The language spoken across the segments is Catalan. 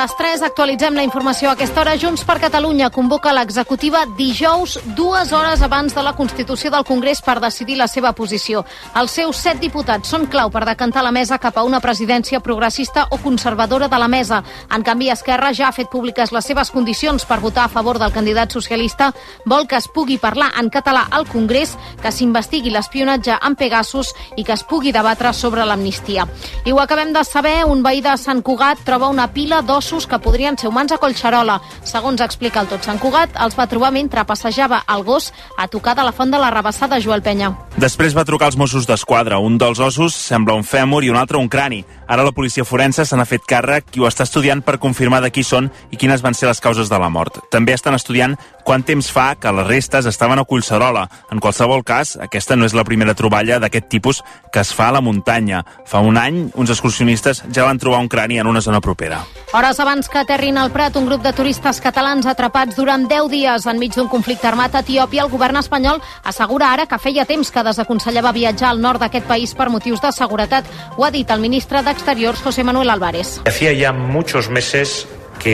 les 3 actualitzem la informació. A aquesta hora, Junts per Catalunya convoca l'executiva dijous 2 hores abans de la constitució del Congrés per decidir la seva posició. Els seus 7 diputats són clau per decantar la mesa cap a una presidència progressista o conservadora de la mesa. En canvi, Esquerra ja ha fet públiques les seves condicions per votar a favor del candidat socialista. Vol que es pugui parlar en català al Congrés, que s'investigui l'espionatge en Pegasus i que es pugui debatre sobre l'amnistia. I ho acabem de saber, un veí de Sant Cugat troba una pila d'ossos que podrien ser humans a Collserola. Segons explica el Tot Sant Cugat, els va trobar mentre passejava el gos a tocar de la font de la Rabassada, Joel Penya. Després va trucar als Mossos d'Esquadra. Un dels ossos sembla un fèmur i un altre un crani. Ara la policia forense se n'ha fet càrrec i ho està estudiant per confirmar de qui són i quines van ser les causes de la mort. També estan estudiant quant temps fa que les restes estaven a Collserola. En qualsevol cas, aquesta no és la primera troballa d'aquest tipus que es fa a la muntanya. Fa un any, uns excursionistes ja van trobar un crani en una zona propera. Hores abans que aterrin al Prat, un grup de turistes catalans atrapats durant 10 dies enmig d'un conflicte armat a Etiòpia, el govern espanyol assegura ara que feia temps que desaconsellava viatjar al nord d'aquest país per motius de seguretat. Ho ha dit el ministre d'Exteriors, José Manuel Álvarez. Hacía ya muchos meses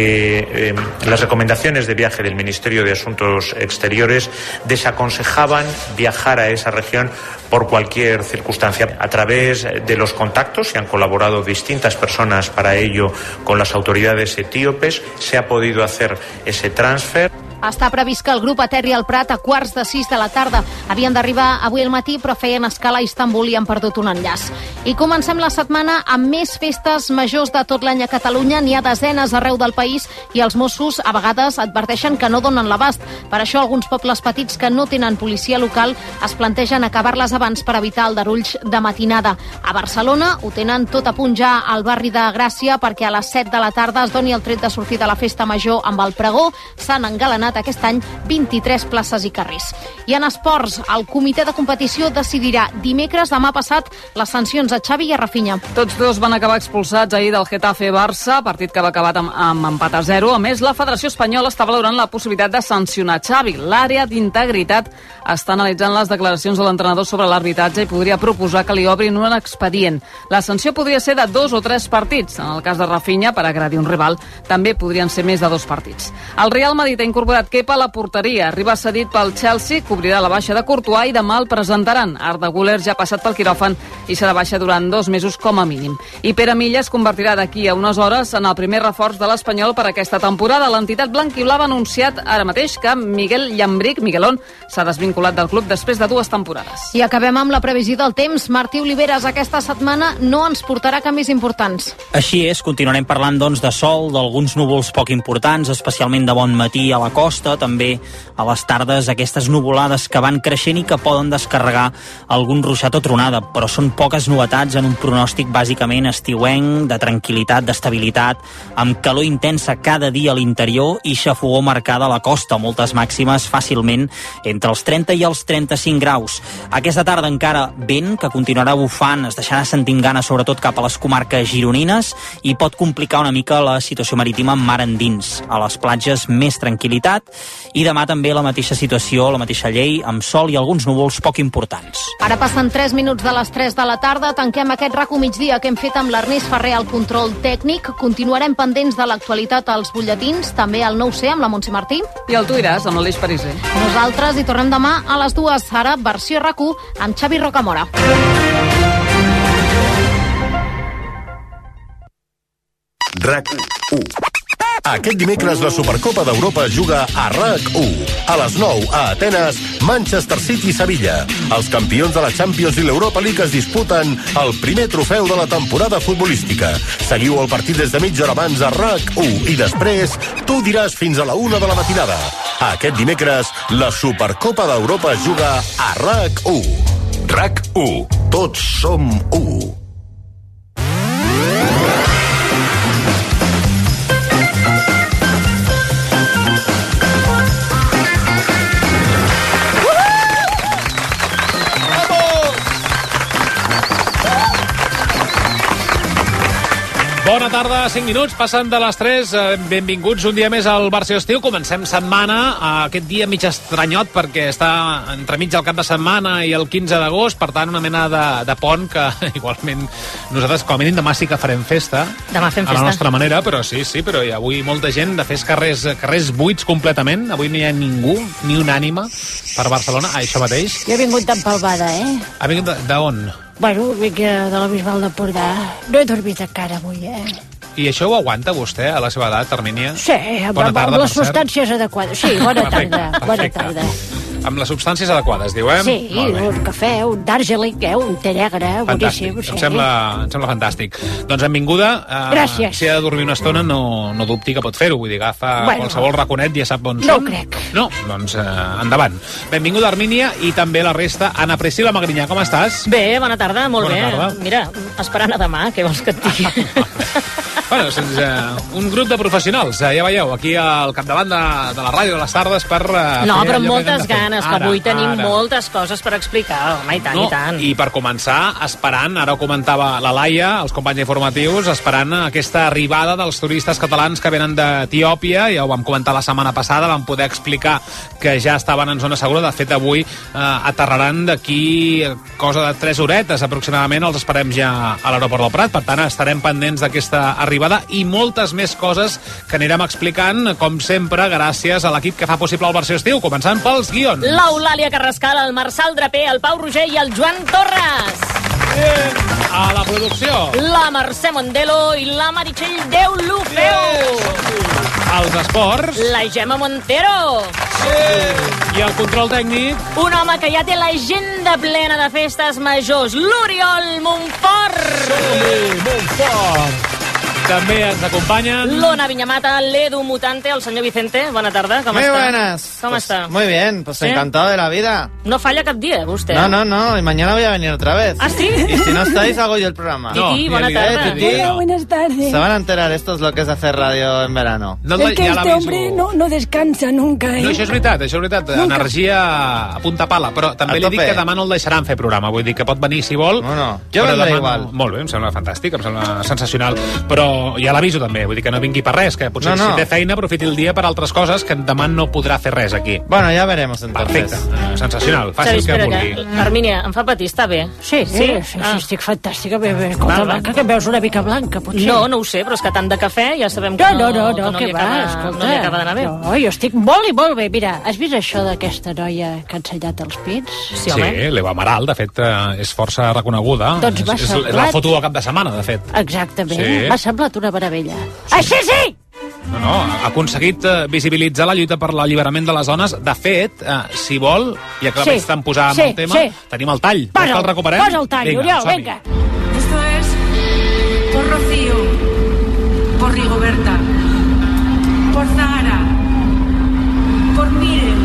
que las recomendaciones de viaje del Ministerio de Asuntos Exteriores desaconsejaban viajar a esa región por cualquier circunstancia. A través de los contactos, y han colaborado distintas personas para ello con las autoridades etíopes, se ha podido hacer ese transfer. Està previst que el grup aterri al Prat a 5:45 de la tarda. Havien d'arribar avui al matí, però feien escala a Istanbul i han perdut un enllaç. I comencem la setmana amb més festes majors de tot l'any a Catalunya. N'hi ha desenes arreu del país i els Mossos a vegades adverteixen que no donen l'abast. Per això alguns pobles petits que no tenen policia local es plantegen acabar-les abans per evitar aldarulls de matinada. A Barcelona ho tenen tot a punt ja al barri de Gràcia perquè a les 7 de la tarda es doni el tret de sortir de la festa major amb el pregó. S'han engalanat aquest any 23 places i carrers. I en esports, el comitè de competició decidirà dimecres, demà passat, les sancions a Xavi i a Rafinha. Tots dos van acabar expulsats ahir del Getafe-Barça, partit que va acabar amb empat a 0. A més, la Federació Espanyola està valorant la possibilitat de sancionar Xavi. L'àrea d'integritat està analitzant les declaracions de l'entrenador sobre l'arbitratge i podria proposar que li obrin un expedient. La sanció podria ser de 2 o 3 partits. En el cas de Rafinha, per agredir un rival, també podrien ser més de 2 partits. El Real Madrid ha incorporat Kepa a la porteria. Arriba cedit pel Chelsea, cobrirà la baixa de Courtois i demà el presentaran. Arda Güler ja ha passat pel quiròfan i serà baixa durant 2 mesos com a mínim. I Pere Milla es convertirà d'aquí a unes hores en el primer reforç de l'Espanyol per aquesta temporada. L'entitat blanquiblava ha anunciat ara mateix que Miguel Llambric, Miguelón, s'ha desvinculat del club després de 2 temporades. I acabem amb la previsió del temps. Martí Oliveres, aquesta setmana no ens portarà canvis importants. Així és, continuarem parlant doncs de sol, d'alguns núvols poc importants, especialment de bon matí a la costa, també a les tardes aquestes nuvolades que van creixent i que poden descarregar algun ruixat o tronada, però són poques novetats en un pronòstic bàsicament estiuenc, de tranquil·litat, d'estabilitat, amb calor intensa cada dia a l'interior i xafogor marcada a la costa, moltes màximes fàcilment entre els 30 i els 35 graus. Aquesta tarda encara vent que continuarà bufant, es deixarà sentint gana sobretot cap a les comarques gironines i pot complicar una mica la situació marítima mar endins. A les platges més tranquil·litat i demà també la mateixa situació, la mateixa llei, amb sol i alguns núvols poc importants. Ara passen 3 minuts de les 3 de la tarda. Tanquem aquest RACU migdia que hem fet amb l'Ernest Ferrer al control tècnic. Continuarem pendents de l'actualitat als butlletins, també al 9C amb la Montse Martí. I el Tu iràs amb l'Aleix Pariser. Nosaltres hi tornem demà a les 2. Ara, versió RACU amb Xavi Rocamora. RAC1. Aquest dimecres la Supercopa d'Europa juga a RAC1. A les 9 a Atenes, Manchester City-Sevilla. Els campions de la Champions i l'Europa League es disputen el primer trofeu de la temporada futbolística. Seguiu el partit des de mitja hora abans a RAC1 i després Tu diràs fins a la 1 de la matinada. Aquest dimecres la Supercopa d'Europa juga a RAC1. RAC1. Tots som 1. Bona tarda, 5 minuts, passen de les 3. Benvinguts un dia més al Versió Estiu. Comencem setmana, aquest dia mig estranyot perquè està entremig el cap de setmana i el 15 d'agost, per tant una mena de pont que igualment nosaltres com a mínim demà sí que farem festa. Demà fem festa. A la nostra manera, però sí, però hi ha avui molta gent, de fer carrers buits completament. Avui no hi ha ningú, ni una ànima per Barcelona, això mateix. Jo he vingut d'empalvada, Ha vingut d'on? Bueno, vinc de la Bisbal d'Empordà. No he dormit encara avui, I això ho aguanta vostè a la seva edat, Armínia? Sí, amb les substàncies adequades. Sí, bona tarda. Amb les substàncies adequades, diu, Sí, un cafè, un d'Argelic, un té negre, boníssim. Em sembla fantàstic. Doncs benvinguda. Gràcies. Si ha de dormir una estona, no dubti que pot fer-ho. Vull dir, agafa qualsevol raconet, ja sap on no som. No ho crec. No? Doncs endavant. Benvinguda, Armínia, i també la resta. Ana Priscila Magrinyà, com estàs? Bé, bona tarda, molt bé. Tarda. Mira, esperant a demà, què vols que et digui? Bueno, un grup de professionals, ja veieu, aquí al capdavant de la ràdio de les tardes per... No, però amb moltes ganes, que avui tenim moltes coses per explicar, home, i tant. I per començar, esperant, ara ho comentava la Laia, els companys informatius, esperant aquesta arribada dels turistes catalans que venen d'Etiòpia, ja ho vam comentar la setmana passada, vam poder explicar que ja estaven en zona segura, de fet avui aterraran d'aquí cosa de 3 horetes aproximadament, els esperem ja a l'aeroport del Prat, per tant estarem pendents d'aquesta arribada i moltes més coses que anirem explicant, com sempre, gràcies a l'equip que fa possible el Versió Estiu, començant pels guions. L'Eulàlia Carrascal, el Marçal Draper, el Pau Roger i el Joan Torres. A la producció, la Mercè Mondelo i la Meritxell Deulofeu. Els esports, la Gemma Montero. I el control tècnic, un home que ja té l'agenda plena de festes majors, l'Oriol Montfort. Montfort. També ens acompanyen l'Ona Viñamata, l'Edu Mutante, el senyor Vicente. Bona tarda, com muy està? Muy buenas. ¿Cómo está? Muy bien, pues ¿sí? Encantado de la vida. No falla cap dia, vostè. No, y mañana voy a venir otra vez. ¿Ah, sí? Y si no estáis, hago yo el programa. Titi, buena tarde. Titi. Hola, buenas tardes. Se van a enterar, esto es lo que es hacer radio en verano. Es que este hombre no descansa nunca, No, això és veritat. Energia a punta pala, però també li dic que demà no el deixaran fer programa, vull dir que pot venir si vol. No, jo vendré igual. Molt bé, em sembla fantàstic, em sembla sensacional, però ja l'aviso també, vull dir que no vingui per res, que potser si té feina aprofiti el dia per altres coses, que demà no podrà fer res aquí. Bueno, ja veremos entonces. Perfecte, sensacional, faci el que vulgui. Armínia, em fa patir, està bé? Sí, estic fantàstica. Que veus una mica blanca, potser. No ho sé, però és que tant de cafè ja sabem que no li acaba d'anar bé. No, jo estic molt i molt bé. Mira, has vist això d'aquesta noia que ha ensenyat els pits? Sí, l'Eva Amaral, de fet, és força reconeguda. Doncs m'ha semblat... És la foto del cap de setmana, de fet. Exactament, m'ha semblat una meravella. Així sí! No, ha aconseguit visibilitzar la lluita per l'alliberament de les dones. De fet, si vol, ja que estan posant el tema, tenim el tall. Posa el tall, Oriol, vinga. Esto es por Rocío, por Rigoberta, por Zahara, por Miren,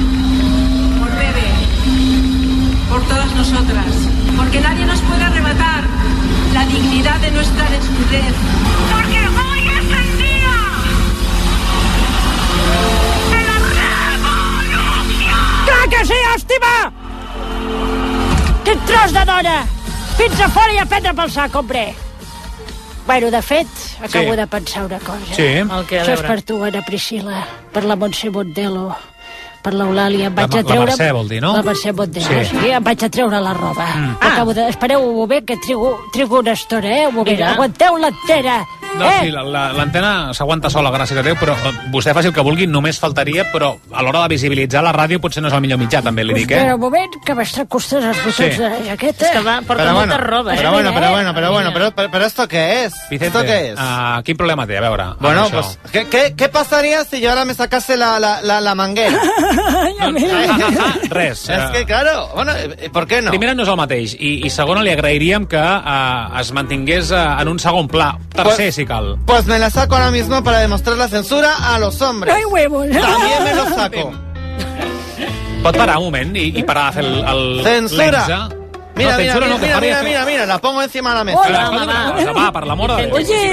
por Bebe, por todas nosotras, porque nadie nos puede arrebatar la dignidad de nuestra desnudez. Porque hoy es el día de la revolució! Clar que sí, estima! Quin tros de dona! Fins a fora i a prendre pel sac, hombre! Bueno, de fet, acabo de pensar una cosa. Sí. Això és per tu, Ana Priscila, per la Montse Mondelo, per l'Eulàlia. La Mercè, vol dir, no? La Mercè Mondelo, sí. Em vaig a treure la roba. Espereu un moment, que trigo una estona, un moment. Aguanteu-la entera. No, sí, l'antena s'aguanta sola, gràcies a Déu, però vostè faci el que vulgui, només faltaria, però a l'hora de visibilitzar la ràdio potser no és el millor mitjà, també li dic, Espera un moment, que m'està costant els botons de la jaqueta. És que porta molta roba, Pero ¿esto qué es? Vicente, ¿esto qué es? Quin problema té? A veure. Bueno, pues, ¿qué pasaría si yo ahora me sacase la manguera? Res. És que, claro, bueno, ¿por qué no? Primera, no és el mateix, i segona, li agrairíem que es mantingués en un segon pla. Tercer, si cal. Pues me la saco ahora mismo para demostrar la censura a los hombres. ¡Ay, huevos! También me lo saco. Pot parar un moment i parar a fer el censura. Mira, No, censura no, que faria... mira, la pongo encima de la mesa. Va, per l'amor de Déu.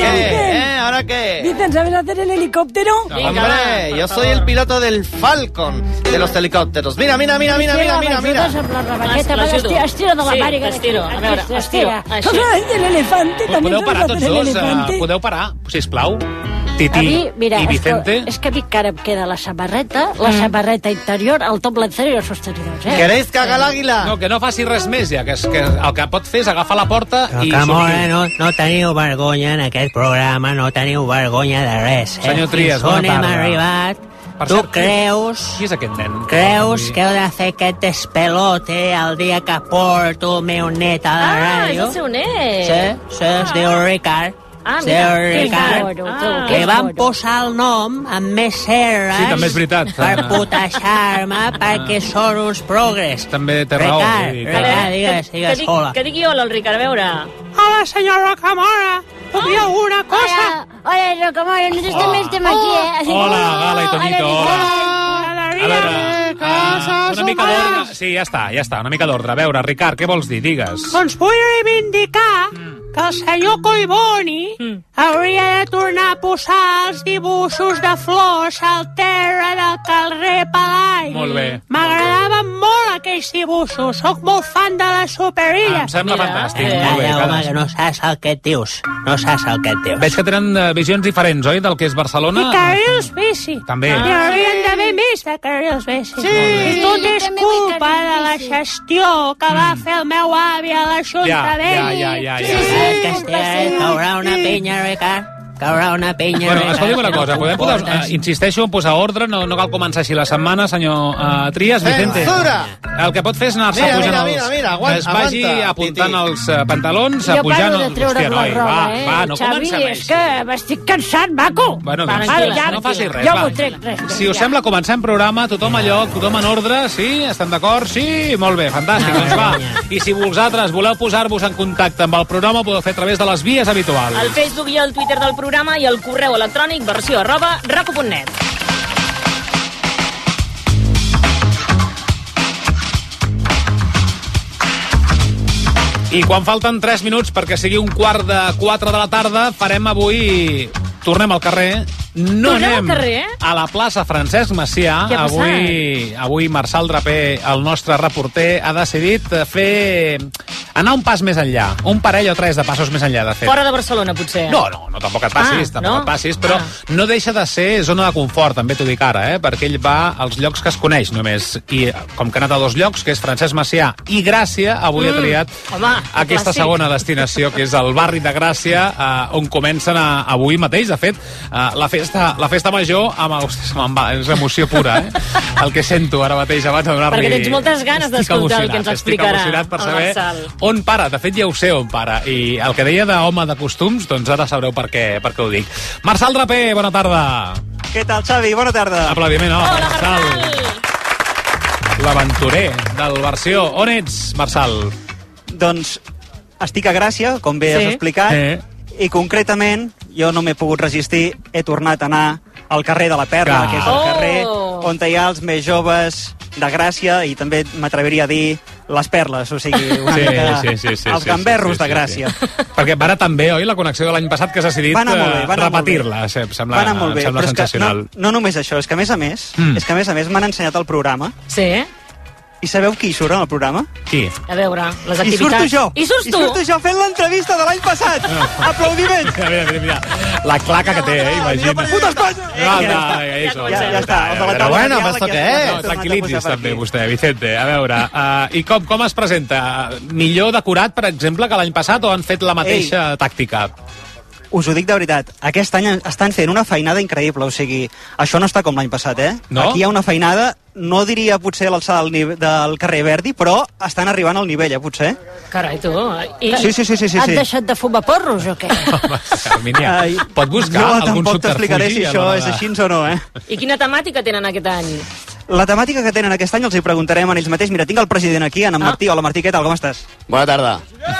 Oye, ¿Ahora qué? Vicente, ¿sabes hacer el helicóptero? Hombre, yo soy el piloto del Falcon de los helicópteros. Mira. M'ajudes amb la rebaqueta, estira de la màniga. T'estiro. A veure, estiro. Així. L'elefante, també Podeu parar saps tots hacer dos? l'elefante. Podeu parar, sisplau? A Titi mi, mira, i Vicente. és que a mi encara em queda la samarreta interior, el top lancero i els sostenidors, ¿Queréis que haga l'àguila? No, que no faci res més, ja, que el que pot fer és agafar la porta i sortir. No teniu vergonya en aquest programa, no teniu vergonya de res. Senyor Trias, Fins on bona hem tarda. arribat? Per Tu cert, creus... Qui és aquest nen? Creus que heu de fer aquest despelote el dia que porto el meu net a la Ah, és ràdio? el seu net. Sí, es diu Ricard. Ah, Es mira, diu que Ricard. mono, Que van posar el nom amb més serres Sí, també és veritat. per putejar-me perquè són uns progres. També té raó. Ricard, digues, hola. Que digui hola al Ricard, a veure. Hola, senyor Rocamora. ¿Puc dir alguna cosa? Hola, Rocamora, nosotros també estem aquí, Hola, Gala i Toñito, hola. A veure, una mica d'ordre. Sí, ja està, una mica d'ordre. A veure, Ricard, què vols dir? Digues. Doncs vull reivindicar que el senyor Collboni hauria de tornar a posar els dibuixos de flors al terra del carrer Palai. Molt bé. M'agradaven molt aquells dibuixos. Soc molt fan de la superilla. Em sembla fantàstic. Molt bé, home, que no saps el que et dius. No saps el que et dius. Veig que tenen visions diferents, oi, del que és Barcelona? I carrils bici. També. Hi haurien d'haver més de carrils bici. Sí. I tot és culpa de la gestió que va fer el meu avi a l'Ajuntament. Ja. Caurà una pinya, Ricard. Caurà una pinya. Bueno, escolti'm una cosa, podem posar, insisteixo en posar ordre, no cal començar així la setmana, senyor Trias, Vicente. Censura! El que pot fer és anar-se pujant els... Es vagi apuntant els pantalons, Jo pujant paro de els... treure's la roba, no Xavi, comencem és que m'estic cansat, maco. Bueno, doncs, Tranquil·la, no facis res, jo va. m'ho trec res. Si us sembla, comencem programa, tothom a lloc, tothom en ordre, sí? Estem d'acord? Sí? Molt bé, fantàstic, doncs va. I si vosaltres voleu posar-vos en contacte amb el programa, ho podeu fer a través de les vies habituals. El Facebook i el Twitter del programa i el correu electrònic versió@raco.net. I quan falten 3 minuts perquè sigui 3:15 de la tarda, farem avui... Tornem al carrer. No Tornem al anem carrer? a la plaça Francesc Macià. Què ha Avui Marçal Draper, el nostre reporter, ha decidit anar un pas més enllà. Un parell o 3 de passos més enllà, de fet. Fora de Barcelona, potser. No, tampoc et passis, et passis, però no deixa de ser zona de confort, també t'ho dic ara, perquè ell va als llocs que es coneix només. I com que ha anat a 2 llocs, que és Francesc Macià i Gràcia, avui ha triat aquesta segona destinació, que és el barri de Gràcia, on comencen avui mateix, de fet, la festa major és emoció pura, el que sento ara mateix abans de donar-li... Perquè tens moltes ganes d'escoltar el que ens explicarà. Estic emocionat per saber on para. De fet, ja ho sé on para. I el que deia d'home de costums, doncs ara sabreu per què ho dic. Marçal Draper, bona tarda. Què tal, Xavi? Bona tarda. Aplaudiment, Hola, Marçal. L'aventurer del Versió. On ets, Marçal? Doncs estic a Gràcia, com bé has explicat, i concretament jo no m'he pogut resistir, he tornat a anar al carrer de la Perla, que és el carrer on hi ha els més joves de Gràcia i també m'atreviria a dir les perles, o sigui, una mica els gamberros de Gràcia. Perquè va anar tan bé, oi, la connexió de l'any passat que has decidit repetir-la. Va anar molt bé, però és que no només això, és que a més a més m'han ensenyat el programa. Sí. I sabeu qui surt en el programa? Qui? A veure, les activitats... I surto jo. I surts tu. I surto jo fent l'entrevista de l'any passat. Aplaudiments. Mira. La claca que té, imagina. Puta Espanya! Ja està. Però bueno, ¿esto qué es? Tranquil·litzis també, vostè, Vicente. A veure, i com es presenta? Millor decorat, per exemple, que l'any passat, o han fet la mateixa tàctica? Us ho dic de veritat, aquest any estan fent una feinada increïble, o sigui, això no està com l'any passat, No? Aquí hi ha una feinada, no diria potser a l'alçada del carrer Verdi, però estan arribant al nivell, potser. Carai, tu. Sí. Has deixat de fumar porros o què? Hermínia, pot buscar algun subterfugi? Tampoc t'explicaré si això és així o no, I quina temàtica tenen aquest any? La temàtica que tenen aquest any els hi preguntarem a ells mateix. Mira, tinc el president aquí, en Martí. Hola, Martí, què tal, com estàs? Bona tarda.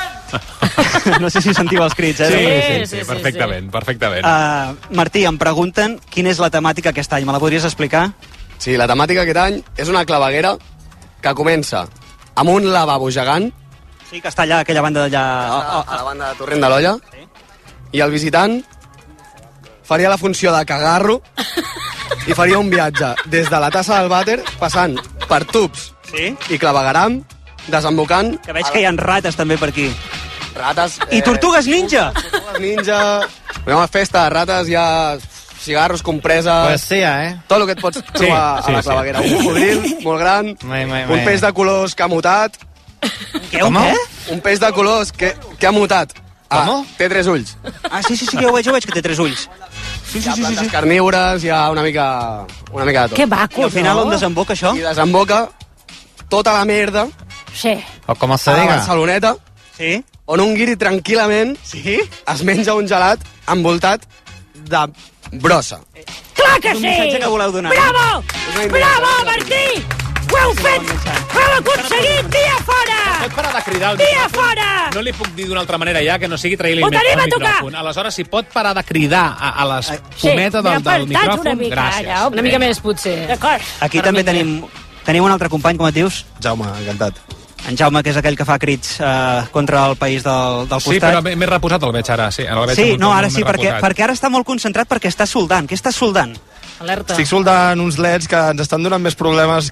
No sé si sentiu els crits, Sí, perfectament. Martí, em pregunten quina és la temàtica aquest any. Me la podries explicar? Sí, la temàtica aquest any és una claveguera que comença amb un lavabo gegant Sí, que està allà, aquella banda d'allà... A la banda de Torrent de l'Olla. Sí. I el visitant faria la funció de cagarro i faria un viatge des de la tassa del vàter, passant per tubs i clavegueram, desembocant... Que veig que hi ha rates també per aquí. Rates... I tortugues ninja! Tortugues ninja... Una festa de rates, hi ha cigarros, compreses... Poesia, Tot el que et pots trobar a la claveguera. Un codril molt gran, un peix de colors que ha mutat... Què? Un peix de colors que ha mutat. Té 3 ulls. Sí, jo ho veig que té 3 ulls. Hi ha plantes carnívores, hi ha una mica de tot. Que maco, I al final on desemboca això? I desemboca tota la merda. Sí. O com se diga. A diga. Barceloneta. Sí. On un guiri tranquil·lament es menja un gelat envoltat de brossa. Clar que És un sí! missatge que voleu donar. Bravo! Bravo, Martí! Ho heu fet! Ho heu aconseguit! Dia fora! Pot parar de cridar al Dia micròfon? fora! No li puc dir d'una altra manera ja, que no sigui trair-li Ho el tenim a tocar! micròfon. Aleshores, si pot parar de cridar a les pometes del micròfon, una mica, gràcies. allà, Una mica més, potser. D'acord. Aquí també tenim un altre company, com et dius? Jaume, encantat. En Jaume, que és aquell que fa crits contra el país del costat. Sí, però més reposat el veig ara. Sí, ara sí, perquè ara està molt concentrat perquè està soldant. Què està soldant? Alerta. Estic soldant uns leds que ens estan donant més problemes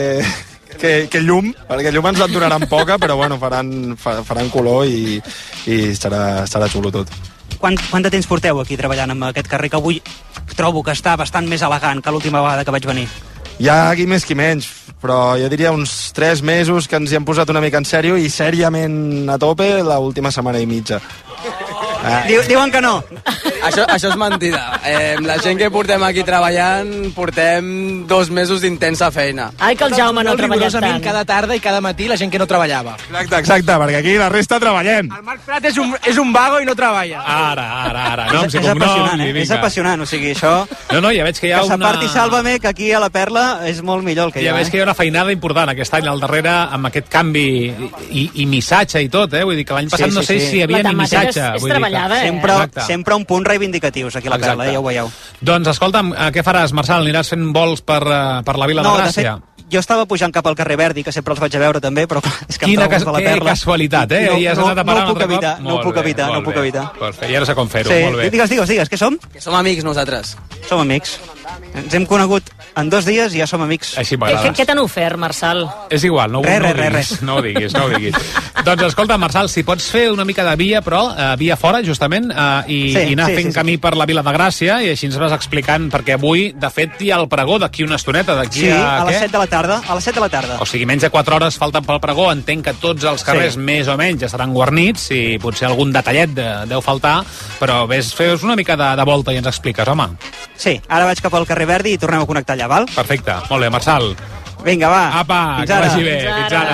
que llum, perquè llum ens en donaran poca, però bueno, faran color i serà xulo tot. Quant de temps porteu aquí treballant amb aquest carrer, que avui trobo que està bastant més elegant que l'última vegada que vaig venir? Hi ha qui més qui menys, però jo diria uns 3 mesos que ens hi hem posat una mica en sèrio i sèriament a tope l'última setmana i mitja. Diuen que no. Això és mentida. La gent que portem aquí treballant portem 2 mesos d'intensa feina. Ai, que el Jaume no ha treballat tant. Cada tarda i cada matí la gent que no treballava. Exacte, perquè aquí la resta treballem. El Marc Prat és un vago i no treballa. Ara. Noms i És apassionant, cognoms, és apassionant, o sigui, això... No, ja veig que hi ha que s'aparti Sálvame, que aquí a la Perla és molt millor el que hi ha. Ja veig que hi ha una feinada important aquest any al darrere amb aquest canvi i missatge i tot, Vull dir que l'any passat no sé si hi havia ni missatge. És treballada, Sempre un punt reivindicatius aquí a la Perla, ja ho veieu. Doncs escolta'm, què faràs, Marçal? Aniràs fent vols per la Vila de Gràcia? De fet, jo estava pujant cap al carrer Verdi, que sempre els vaig a veure també, però és que Quina em trobo a la Perla. casualitat, No puc evitar. Perfecte, ja no sé com fer-ho, sí. molt bé. Digues, què som? Que som amics nosaltres. Som amics. Ens hem conegut en 2 dies i ja som amics. Així m'agrada. Què t'han ofert, Marçal? És igual, no ho diguis. Doncs escolta, Marçal, si pots fer una mica de via, però via fora, justament, i anar fent camí per la Vila de Gràcia, i així ens vas explicant, perquè avui, de fet, hi ha el pregó d'aquí una estoneta. A les 7 de la tarda. O sigui, menys de 4 hores falten pel pregó. Entenc que tots els carrers, més o menys, estaran guarnits, i potser algun detallet deu faltar, però fes una mica de volta i ens expliques, home. Sí, ara vaig cap al carrer Verdi i tornem a connectar allà, val? Perfecte, molt bé, Marçal. Vinga, va. Apa, que vagi bé. Fins ara.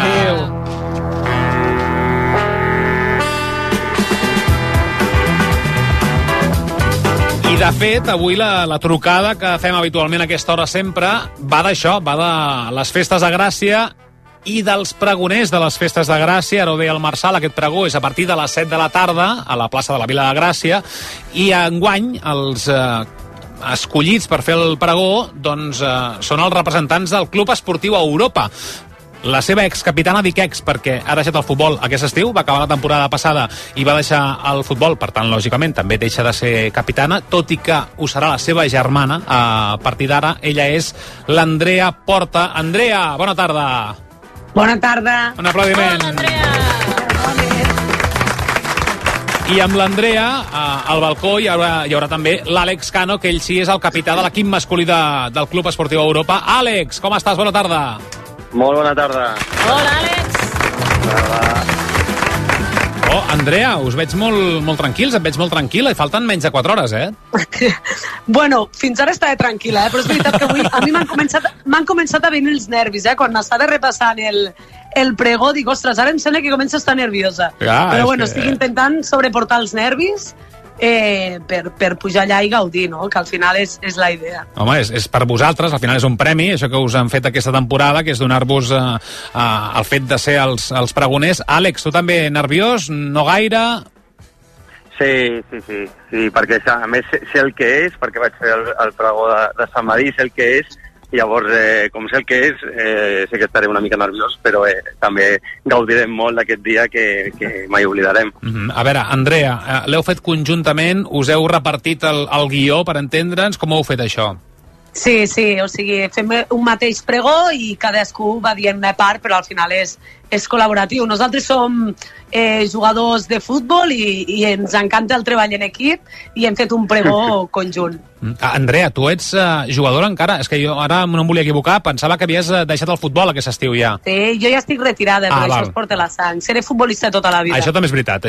I, de fet, avui la trucada que fem habitualment a aquesta hora sempre va d'això, va de les festes de Gràcia i dels pregoners de les festes de Gràcia. Ara ho deia el Marçal, aquest pregó és a partir de les 7 de la tarda a la plaça de la Vila de Gràcia, i enguany els escollits per fer el pregó són els representants del Club Esportiu Europa. La seva excapitana, dic ex perquè ha deixat el futbol aquest estiu, va acabar la temporada passada i va deixar el futbol, per tant, lògicament, també deixa de ser capitana, tot i que ho serà la seva germana a partir d'ara. Ella és l'Andrea Porta. Andrea, bona tarda. Bona tarda. Un aplaudiment. Hola, Andrea. I amb l'Andrea, al balcó, hi haurà també l'Àlex Cano, que ell sí és el capità de l'equip masculí del Club Esportiu Europa. Àlex, com estàs? Bona tarda. Molt bona tarda. Hola, Àlex. Oh, Andrea, us veig molt tranquils, et veig molt tranquil·la, i falten menys de 4 hores, Bueno, fins ara estava tranquil·la, però és veritat que avui a mi m'han començat a venir els nervis, Quan estava repassant el pregó, dic, ostres, ara em sembla que comença a estar nerviosa. Però bueno, estic intentant sobreportar els nervis per pujar allà i gaudir, no? Que al final és la idea. Home, és per vosaltres, al final és un premi, això que us han fet aquesta temporada, que és donar-vos el fet de ser els pregoners. Àlex, tu també nerviós? No gaire? Sí, perquè a més sé el que és, perquè vaig fer el pregó de Sant Madí, sé el que és, Llavors, com sé el que és, sé que estaré una mica nerviós, però també gaudirem molt d'aquest dia que mai oblidarem. A veure, Andrea, l'heu fet conjuntament, us heu repartit el guió, per entendre'ns, com ho heu fet això? Sí, o sigui, fem un mateix pregó i cadascú va dient una part, però al final és col·laboratiu. Nosaltres som jugadors de futbol i ens encanta el treball en equip i hem fet un pregó conjunt. Andrea, tu ets jugadora encara? És que jo ara no em volia equivocar, pensava que havies deixat el futbol aquest estiu ja. Sí, jo ja estic retirada, però això es porta la sang. Seré futbolista tota la vida. Això també és veritat,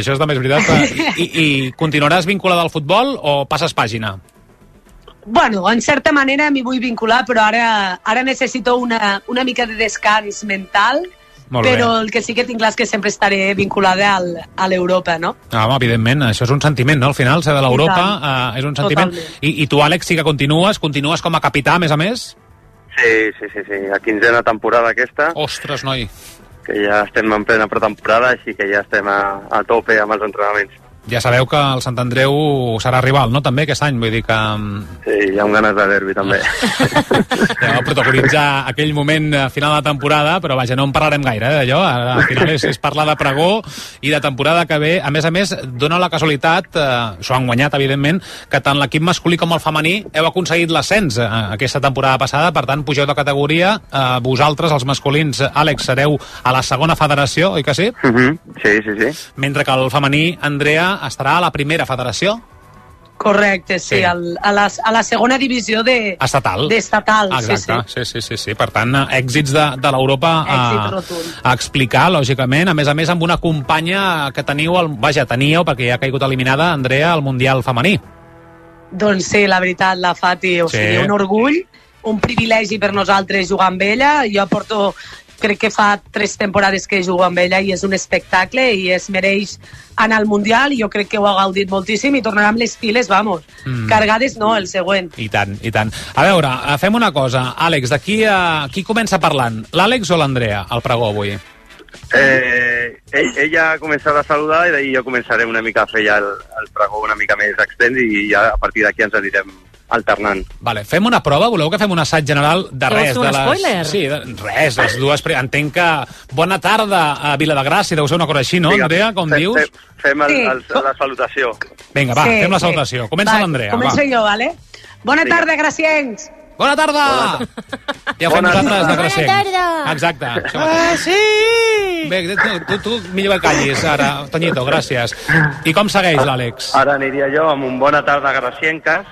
I continuaràs vinculada al futbol o passes pàgina? Bueno, en certa manera m'hi vull vincular, però ara necessito una mica de descans mental, però el que sí que tinc clar és que sempre estaré vinculada a l'Europa, no? Home, evidentment, això és un sentiment, no? Al final, ser de l'Europa és un sentiment. I tu, Àlex, sí que continues com a capità, a més? Sí, a 15a temporada aquesta. Ostres, noi! Que ja estem en plena pretemporada, així que ja estem a tope amb els entrenaments. Ja sabeu que el Sant Andreu serà rival, no?, també, aquest any, vull dir que... Sí, hi ha un ganes de derbi, també. Ja va protagonitzar aquell moment final de temporada, però vaja, no en parlarem gaire, d'allò. Al final és parlar de pregó i de temporada que ve. A més, dona la casualitat, s'ho han guanyat, evidentment, que tant l'equip masculí com el femení heu aconseguit l'ascens aquesta temporada passada, per tant, pugeu de categoria. Vosaltres, els masculins, Àlex, sereu a la segona federació, oi que sí? Sí. Mentre que el femení, Andrea, estarà a la primera federació? Correcte, sí. A la segona divisió estatal. Exacte, sí. Per tant, èxits de l'Europa a explicar, lògicament, a més amb una companya que teníeu, perquè ja ha caigut eliminada, Andrea, al Mundial femení. Doncs sí, la veritat, la Fati, o sigui, un orgull, un privilegi per nosaltres jugar amb ella. Jo crec que fa 3 temporades que jugo amb ella i és un espectacle i es mereix anar al Mundial i jo crec que ho ha gaudit moltíssim i tornarà amb les piles, cargades no, el següent. I tant. A veure, fem una cosa. Àlex, qui comença parlant? L'Àlex o l'Andrea, al pregó avui? Ella començarà a saludar i jo començaré una mica a fer ja el pregó una mica més extens i ja a partir d'aquí ens anirem alternant. Vale, fem una prova? Voleu que fem un assaig general de res? Vols fer un spoiler? Sí, res, les dues... Entenc que bona tarda a Viladegràcia, deu ser una cosa així, no, Andrea, com dius? Fem la salutació. Vinga, va, fem la salutació. Comença l'Andrea. Començo jo, vale? Bona tarda, graciencs! Bona tarda! Ja ho fem nosaltres de Graciencs. Bona tarda! Exacte. Sí! Bé, tu millor que callis ara, Toñito, gràcies. I com segueix l'Àlex? Ara aniria jo amb un bona tarda, Gracienques,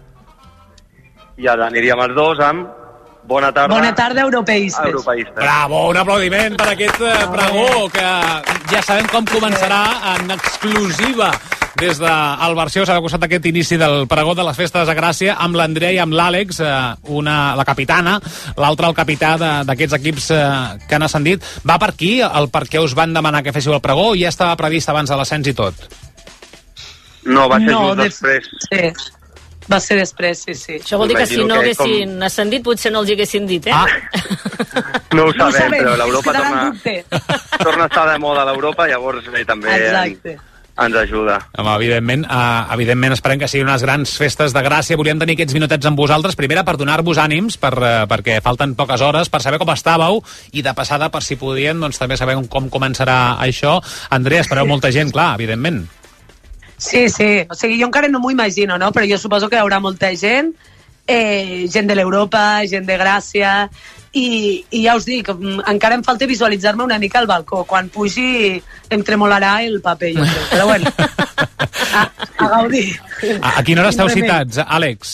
i ara aniríem els dos amb bona tarda europeistes. Bravo, un aplaudiment per aquest pregó que ja sabem com començarà en exclusiva des del Versió. S'ha acostat aquest inici del pregó de les festes de Gràcia amb l'Andrea i amb l'Àlex, la capitana, l'altra el capità d'aquests equips que han ascendit. Va per aquí el per què us van demanar que féssiu el pregó o ja estava previst abans de l'ascens i tot? No, va ser just després. Sí. Va ser després, sí. Això vol dir que si no haguessin ascendit potser no els haguessin dit, No ho sabem, però l'Europa torna a estar de moda a l'Europa, llavors també ens ajuda. Home, evidentment esperem que siguin unes grans festes de Gràcia. Volíem tenir aquests minutets amb vosaltres, primera per donar-vos ànims, perquè falten poques hores, per saber com estàveu, i de passada, per si podien, doncs també saber com començarà això. Andrea, espereu molta gent, clar, evidentment. Sí, o sigui, jo encara no m'ho imagino, no? Però jo suposo que hi haurà molta gent, gent de l'Europa, gent de Gràcia, i ja us dic, encara em falta visualitzar-me una mica al balcó. Quan pugi em tremolarà el paper, jo crec. Però bueno, a gaudir. A quina hora esteu citats, Àlex?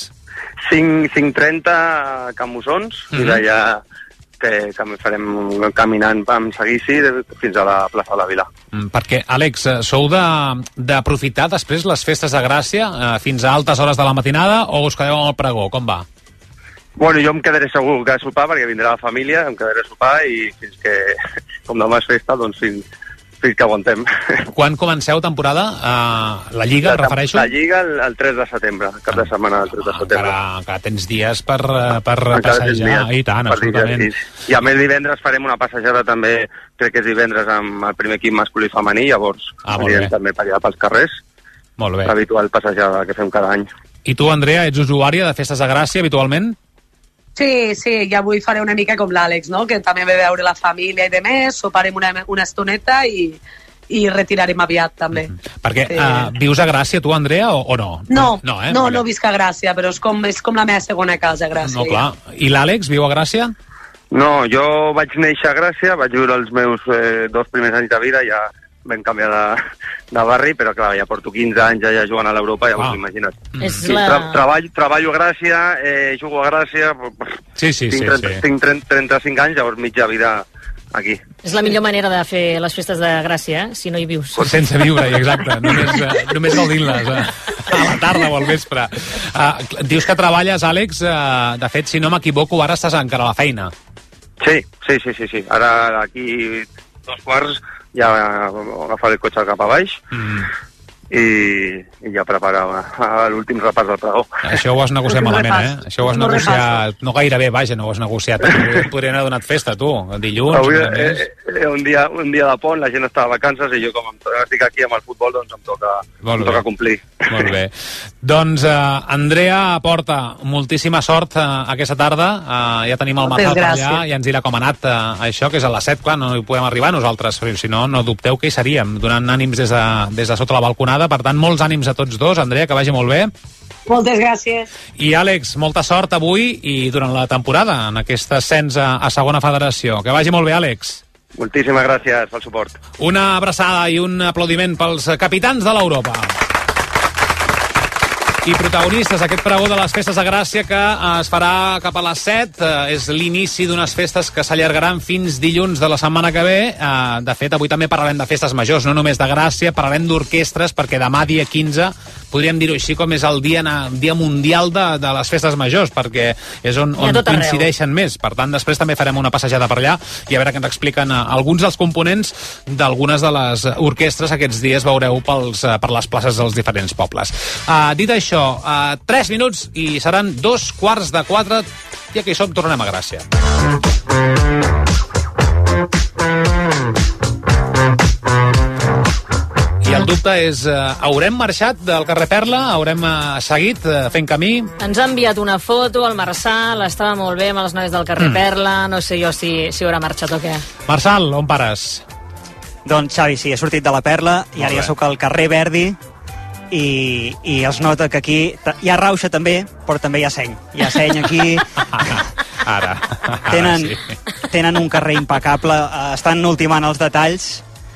5:30 a Can Mussons, i d'allà que farem caminant amb seguici fins a la plaça de la Vila. Perquè, Àlex, sou d'aprofitar després les festes de Gràcia fins a altes hores de la matinada o us quedeu amb el pregó? Com va? Bueno, jo em quedaré segur que a sopar perquè vindrà la família, em quedaré a sopar i fins que, com demà és festa, doncs fins que aguantem. Quan comenceu temporada? La Lliga, refereixo? La Lliga el 3 de setembre, cap de setmana del 3 de setembre. Encara tens dies per passejar, i tant, absolutament. I a més divendres farem una passejada també, crec que és divendres amb el primer equip masculí i femení, llavors anirem també per allà pels carrers. Molt bé. L'habitual passejada que fem cada any. I tu, Andrea, ets usuària de festes de Gràcia habitualment? Sí, i avui faré una mica com l'Àlex, no? Que també ve veure la família i de més, soparem una estoneta i retirarem aviat, també. Perquè vius a Gràcia, tu, Andrea, o no? No visc a Gràcia, però és com la meva segona casa, Gràcia. No, clar. I l'Àlex viu a Gràcia? No, jo vaig néixer a Gràcia, vaig viure els meus 2 primers anys de vida, ja vam canviar de barri, però clar, ja porto 15 anys ja jugant a l'Europa, ja us imagina't. Treballo a Gràcia, jugo a Gràcia, tinc 35 anys, llavors mitja vida aquí. És la millor manera de fer les festes de Gràcia, si no hi vius. Sense viure-hi, exacte. Només gaudint-les a la tarda o al vespre. Dius que treballes, Àlex, de fet, si no m'equivoco, ara estàs encara a la feina. Sí. Ara d'aquí 2:15 ja agafaré el cotxe cap a baix i ja preparava l'últim repàs del pregó. Això ho has negociat malament, Això ho has negociat... No gairebé, vaja, no ho has negociat. Et podrien haver donat festa, tu, dilluns. Avui, un dia de pont, la gent està de vacances i jo, com estic aquí amb el futbol, doncs em toca complir. Molt bé. Doncs, Andrea Porta, moltíssima sort aquesta tarda. Ja tenim el Marçal per allà, ja ens dirà com ha anat això, que és a les 7, clar, no hi podem arribar nosaltres, però si no, no dubteu que hi seríem, donant ànims des de sota la balconada. Per tant, molts ànims a tots dos. Andrea, que vagi molt bé. Moltes gràcies. I Àlex, molta sort avui i durant la temporada en aquest ascens a segona federació. Que vagi molt bé, Àlex. Moltíssimes gràcies pel suport. Una abraçada i un aplaudiment pels capitans de l'Europa. I protagonistes, aquest pregó de les festes de Gràcia que es farà cap a les 7. És l'inici d'unes festes que s'allargaran fins dilluns de la setmana que ve. De fet, avui també parlarem de festes majors, no només de Gràcia, parlarem d'orquestres, perquè demà, dia 15, podríem dir-ho així, com és el dia mundial de les festes majors, perquè és on coincideixen més. Per tant, després també farem una passejada per allà i a veure què ens expliquen alguns dels components d'algunes de les orquestres aquests dies veureu per les places dels diferents pobles. Dit això, 3 minuts i seran 3:45. Ja que hi som, tornem a Gràcia. I el dubte és, haurem marxat del carrer Perla? Haurem seguit fent camí? Ens ha enviat una foto, el Marçal, estava molt bé amb les noies del carrer Perla, no sé jo si haurà marxat o què. Marçal, on pares? Doncs, Xavi, sí, he sortit de la Perla i ara ja sóc al carrer Verdi i es nota que aquí hi ha rauxa també, però també hi ha seny. Hi ha seny aquí. Ara Tenen un carrer impecable, estan ultimant els detalls.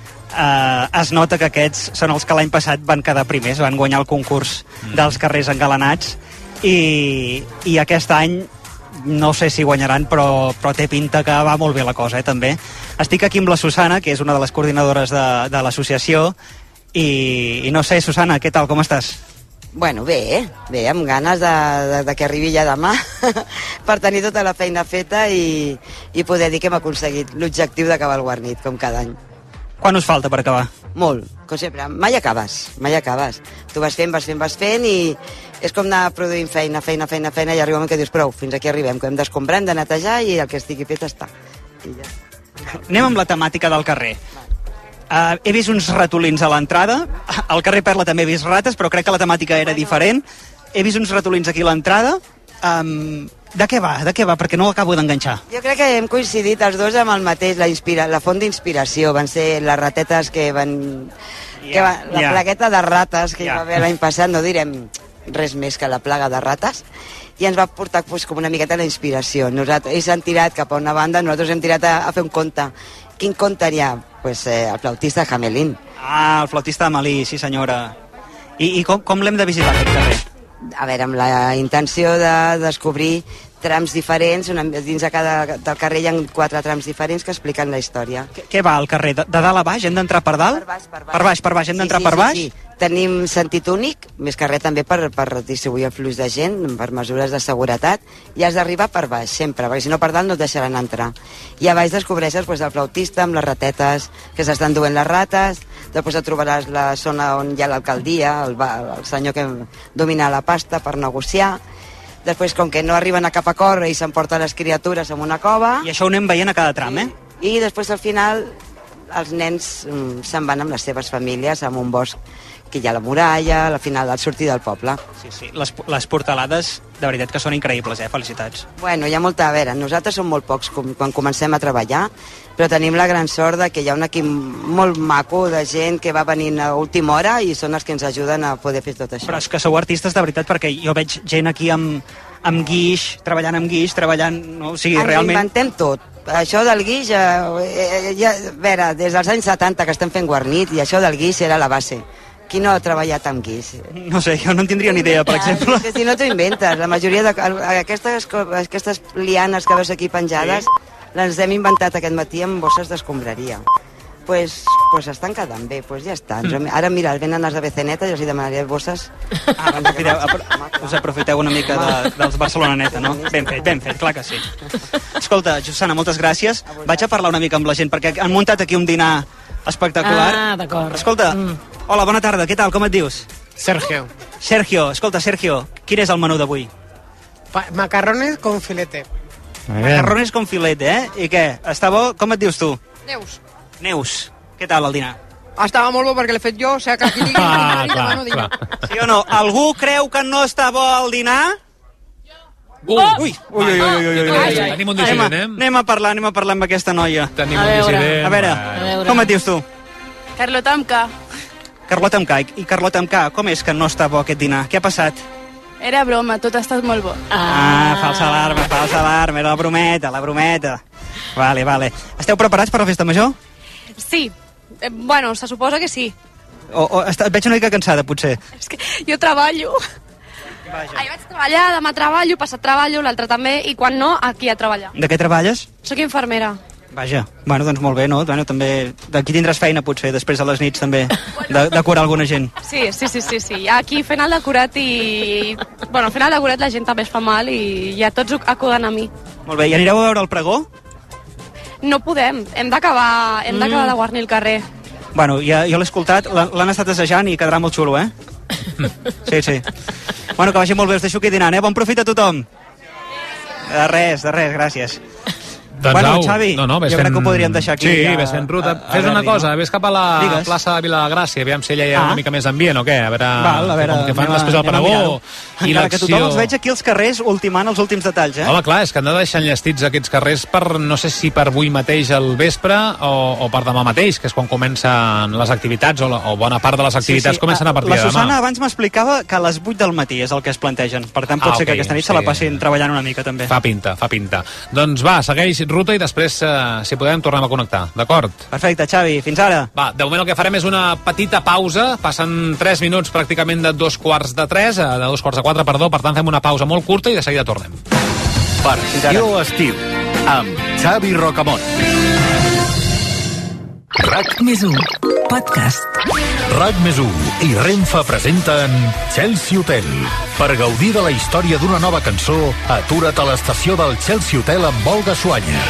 Es nota que aquests són els que l'any passat van quedar primers, van guanyar el concurs dels carrers engalanats i aquest any no sé si guanyaran, però té pinta que va molt bé la cosa, també. Estic aquí amb la Susana, que és una de les coordinadores de l'associació, i no sé, Susana, què tal, com estàs? Bueno, bé, amb ganes de que arribi ja demà per tenir tota la feina feta i poder dir que hem aconseguit l'objectiu d'acabar el guarnit, com cada any. Quan us falta per acabar? Molt, com sempre, mai acabes. Tu vas fent i és com anar produint feina i arriba un moment que dius, prou, fins aquí arribem, que hem d'escombrar, hem de netejar i el que estigui fet està. Anem amb la temàtica del carrer. He vist uns ratolins a l'entrada, al carrer Perla també he vist rates, però crec que la temàtica era diferent. He vist uns ratolins aquí a l'entrada. De què va? Perquè no l'acabo d'enganxar. Jo crec que hem coincidit els dos amb el mateix, la font d'inspiració. Van ser les ratetes que van... La plagueta de rates que hi va haver l'any passat, no direm res més que la plaga de rates, i ens va portar com una miqueta la inspiració. Ells han tirat cap a una banda, nosaltres hem tirat a fer un conte. Quin conte hi ha? El flautista Hamelin. El flautista Hamelin, sí senyora. I com l'hem de visitar, aquest carrer? A veure, amb la intenció de descobrir trams diferents, dins del carrer hi ha 4 trams diferents que expliquen la història. Què va al carrer? De dalt a baix? Hem d'entrar per dalt? Per baix, hem d'entrar per baix? Sí. Tenim sentit únic, més que res també per distribuir el flux de gent, per mesures de seguretat, i has d'arribar per baix, sempre, perquè si no per dalt no et deixaran entrar. I a baix descobreixes el flautista amb les ratetes que s'estan duent les rates, després et trobaràs la zona on hi ha l'alcaldia, el senyor que domina la pasta per negociar. Després, com que no arriben a cap acord, i s'emporten les criatures en una cova. I això ho anem veient a cada tram, I després, al final, els nens se'n van amb les seves famílies, amb un bosc que hi ha la muralla, al final al sortir del poble. Sí. Les portalades, de veritat que són increïbles, felicitats. Bueno, hi ha molta... A veure, nosaltres som molt pocs quan comencem a treballar, però tenim la gran sort de que hi ha un equip molt maco de gent que va venint a última hora i són els que ens ajuden a poder fer tot això. Però és que sou artistes de veritat, perquè jo veig gent aquí amb guix, treballant, no? O sigui, realment... Ens inventem tot. Això del guix, a veure, des dels anys 70 que estem fent guarnit, i això del guix era la base. Qui no ha treballat amb guix? No sé, jo no en tindria ni idea, per exemple. És que si no t'ho inventes, la majoria d'aquestes lianes que veus aquí penjades les hem inventat aquest matí amb bosses d'escombraria. Pues estan quedant bé, pues ja està. Ara, mira, venen els de Beceneta i els hi demanaré bosses. Us aprofiteu una mica dels Barcelona Neta, no? Ben fet, clar que sí. Escolta, Susana, moltes gràcies. Vaig a parlar una mica amb la gent, perquè han muntat aquí un dinar espectacular. Ah, d'acord. Escolta, hola, bona tarda, què tal, com et dius? Sergio. Escolta, Sergio, quin és el menú d'avui? Macarrones con filete. Macarrones con filete, I què? Està bo? Com et dius tu? Neus, què tal el dinar? Estava molt bo perquè l'he fet jo, o sigui que aquí digui... Clar. Sí o no? Algú creu que no està bo el dinar? Ui. Tenim un dissident, Anem a parlar amb aquesta noia. Tenim un dissident. A veure, com et dius tu? Carlota Amca. Carlota Amca. I Carlota Amca, com és que no està bo aquest dinar? Què ha passat? Era broma, tot ha estat molt bo. Falsa alarma, era la brometa. Vale. Esteu preparats per la festa major? Sí. Bueno, se suposa que sí. Et veig una mica cansada, potser. És que jo treballo. Ahir vaig treballar, demà treballo, passat treballo, l'altre també, i quan no, aquí a treballar. De què treballes? Soc infermera. Vaja, bueno, doncs molt bé, no? Bueno, també d'aquí tindràs feina, potser, després a les nits, també, de curar alguna gent. Sí. Aquí fent el decorat Bueno, fent el decorat la gent també es fa mal i ja tots acuden a mi. Molt bé, i anireu a veure el pregó? No podem, hem d'acabar de guarnir el carrer. Bueno, jo l'he escoltat, l'han estat assajant i quedarà molt xulo, Sí. Bueno, que vagi molt bé, us deixo aquí dinant, Bon profit a tothom. De res, gràcies. Doncs bueno, Xavi, jo crec que ho podríem deixar aquí. Sí, ves fent ruta. Fes una cosa, ves cap a la plaça de Vilagràcia, aviam si allà hi ha una mica més ambient o què, a veure com que fan després el pregó. Encara que tothom els veig aquí als carrers ultimant els últims detalls, Home, clar, és que han de deixar enllestits aquests carrers per, no sé si per avui mateix al vespre o per demà mateix, que és quan comencen les activitats o bona part de les activitats comencen a partir de demà. La Susana abans m'explicava que a les 8 del matí és el que es plantegen, per tant pot ser que aquesta nit se la passin treballant una mica també. Fa pinta. Doncs va, segueix ruta i després, si podem, tornem a connectar, d'acord? Perfecte, Xavi, fins ara. Va, de moment el que farem és una petita pausa, passen 3 minuts pràcticament de 4:45, per tant fem una pausa molt curta i de seguida tornem. Versió estiu, amb Xavi Rocamont. RAC+1 Podcast. RAC+1 i Renfe presenten Chelsea Hotel. Per gaudir de la història d'una nova cançó, atura't a l'estació del Chelsea Hotel amb Olga Suanya.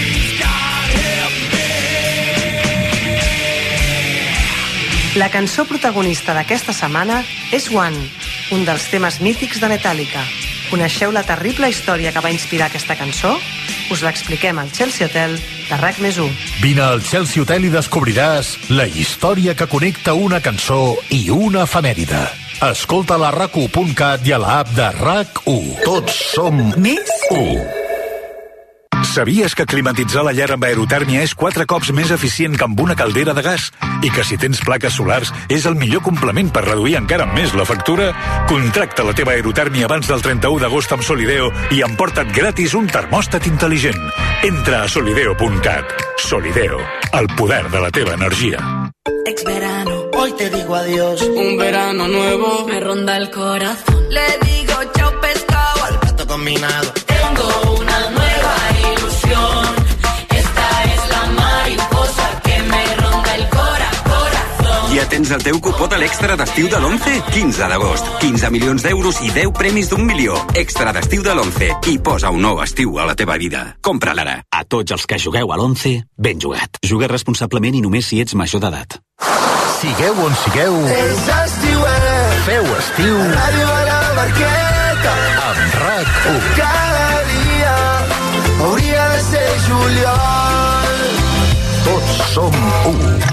La cançó protagonista d'aquesta setmana és One, un dels temes mítics de Metallica. Coneixeu la terrible història que va inspirar aquesta cançó? Us l'expliquem al Chelsea Hotel de RAC+1. Vine al Chelsea Hotel i descobriràs la història que connecta una cançó i una efemèride. Escolta-la a RAC1.cat i a l'app de RAC1. Tots som més 1. Sabies que climatitzar la llar amb aerotèrmia és 4 cops més eficient que amb una caldera de gas? I que si tens plaques solars és el millor complement per reduir encara més la factura? Contracta la teva aerotèrmia abans del 31 d'agost amb Solideo i emporta't gratis un termòstat intel·ligent. Entra a solideo.cat. Solideo, el poder de la teva energia. Ex verano, hoy te digo adiós. Un verano nuevo me ronda el corazón. Le digo chao pescado al plato combinado. Tengo una nueva ilusión. Esta es la mariposa que me ronda el corazón. Ja tens el teu cupó de l'extra d'estiu de l'11? 15 d'agost. 15 milions d'euros i 10 premis d'1 milió. Extra d'estiu de l'11. I posa un nou estiu a la teva vida. Compra-la ara. A tots els que jugueu a l'11, ben jugat. Juga responsablement i només si ets major d'edat. Sigueu on sigueu. És estiuet. Feu estiu. Ràdio a la barqueta. Amb RAC1. Cada dia hauria de ser juliol. Tots som u.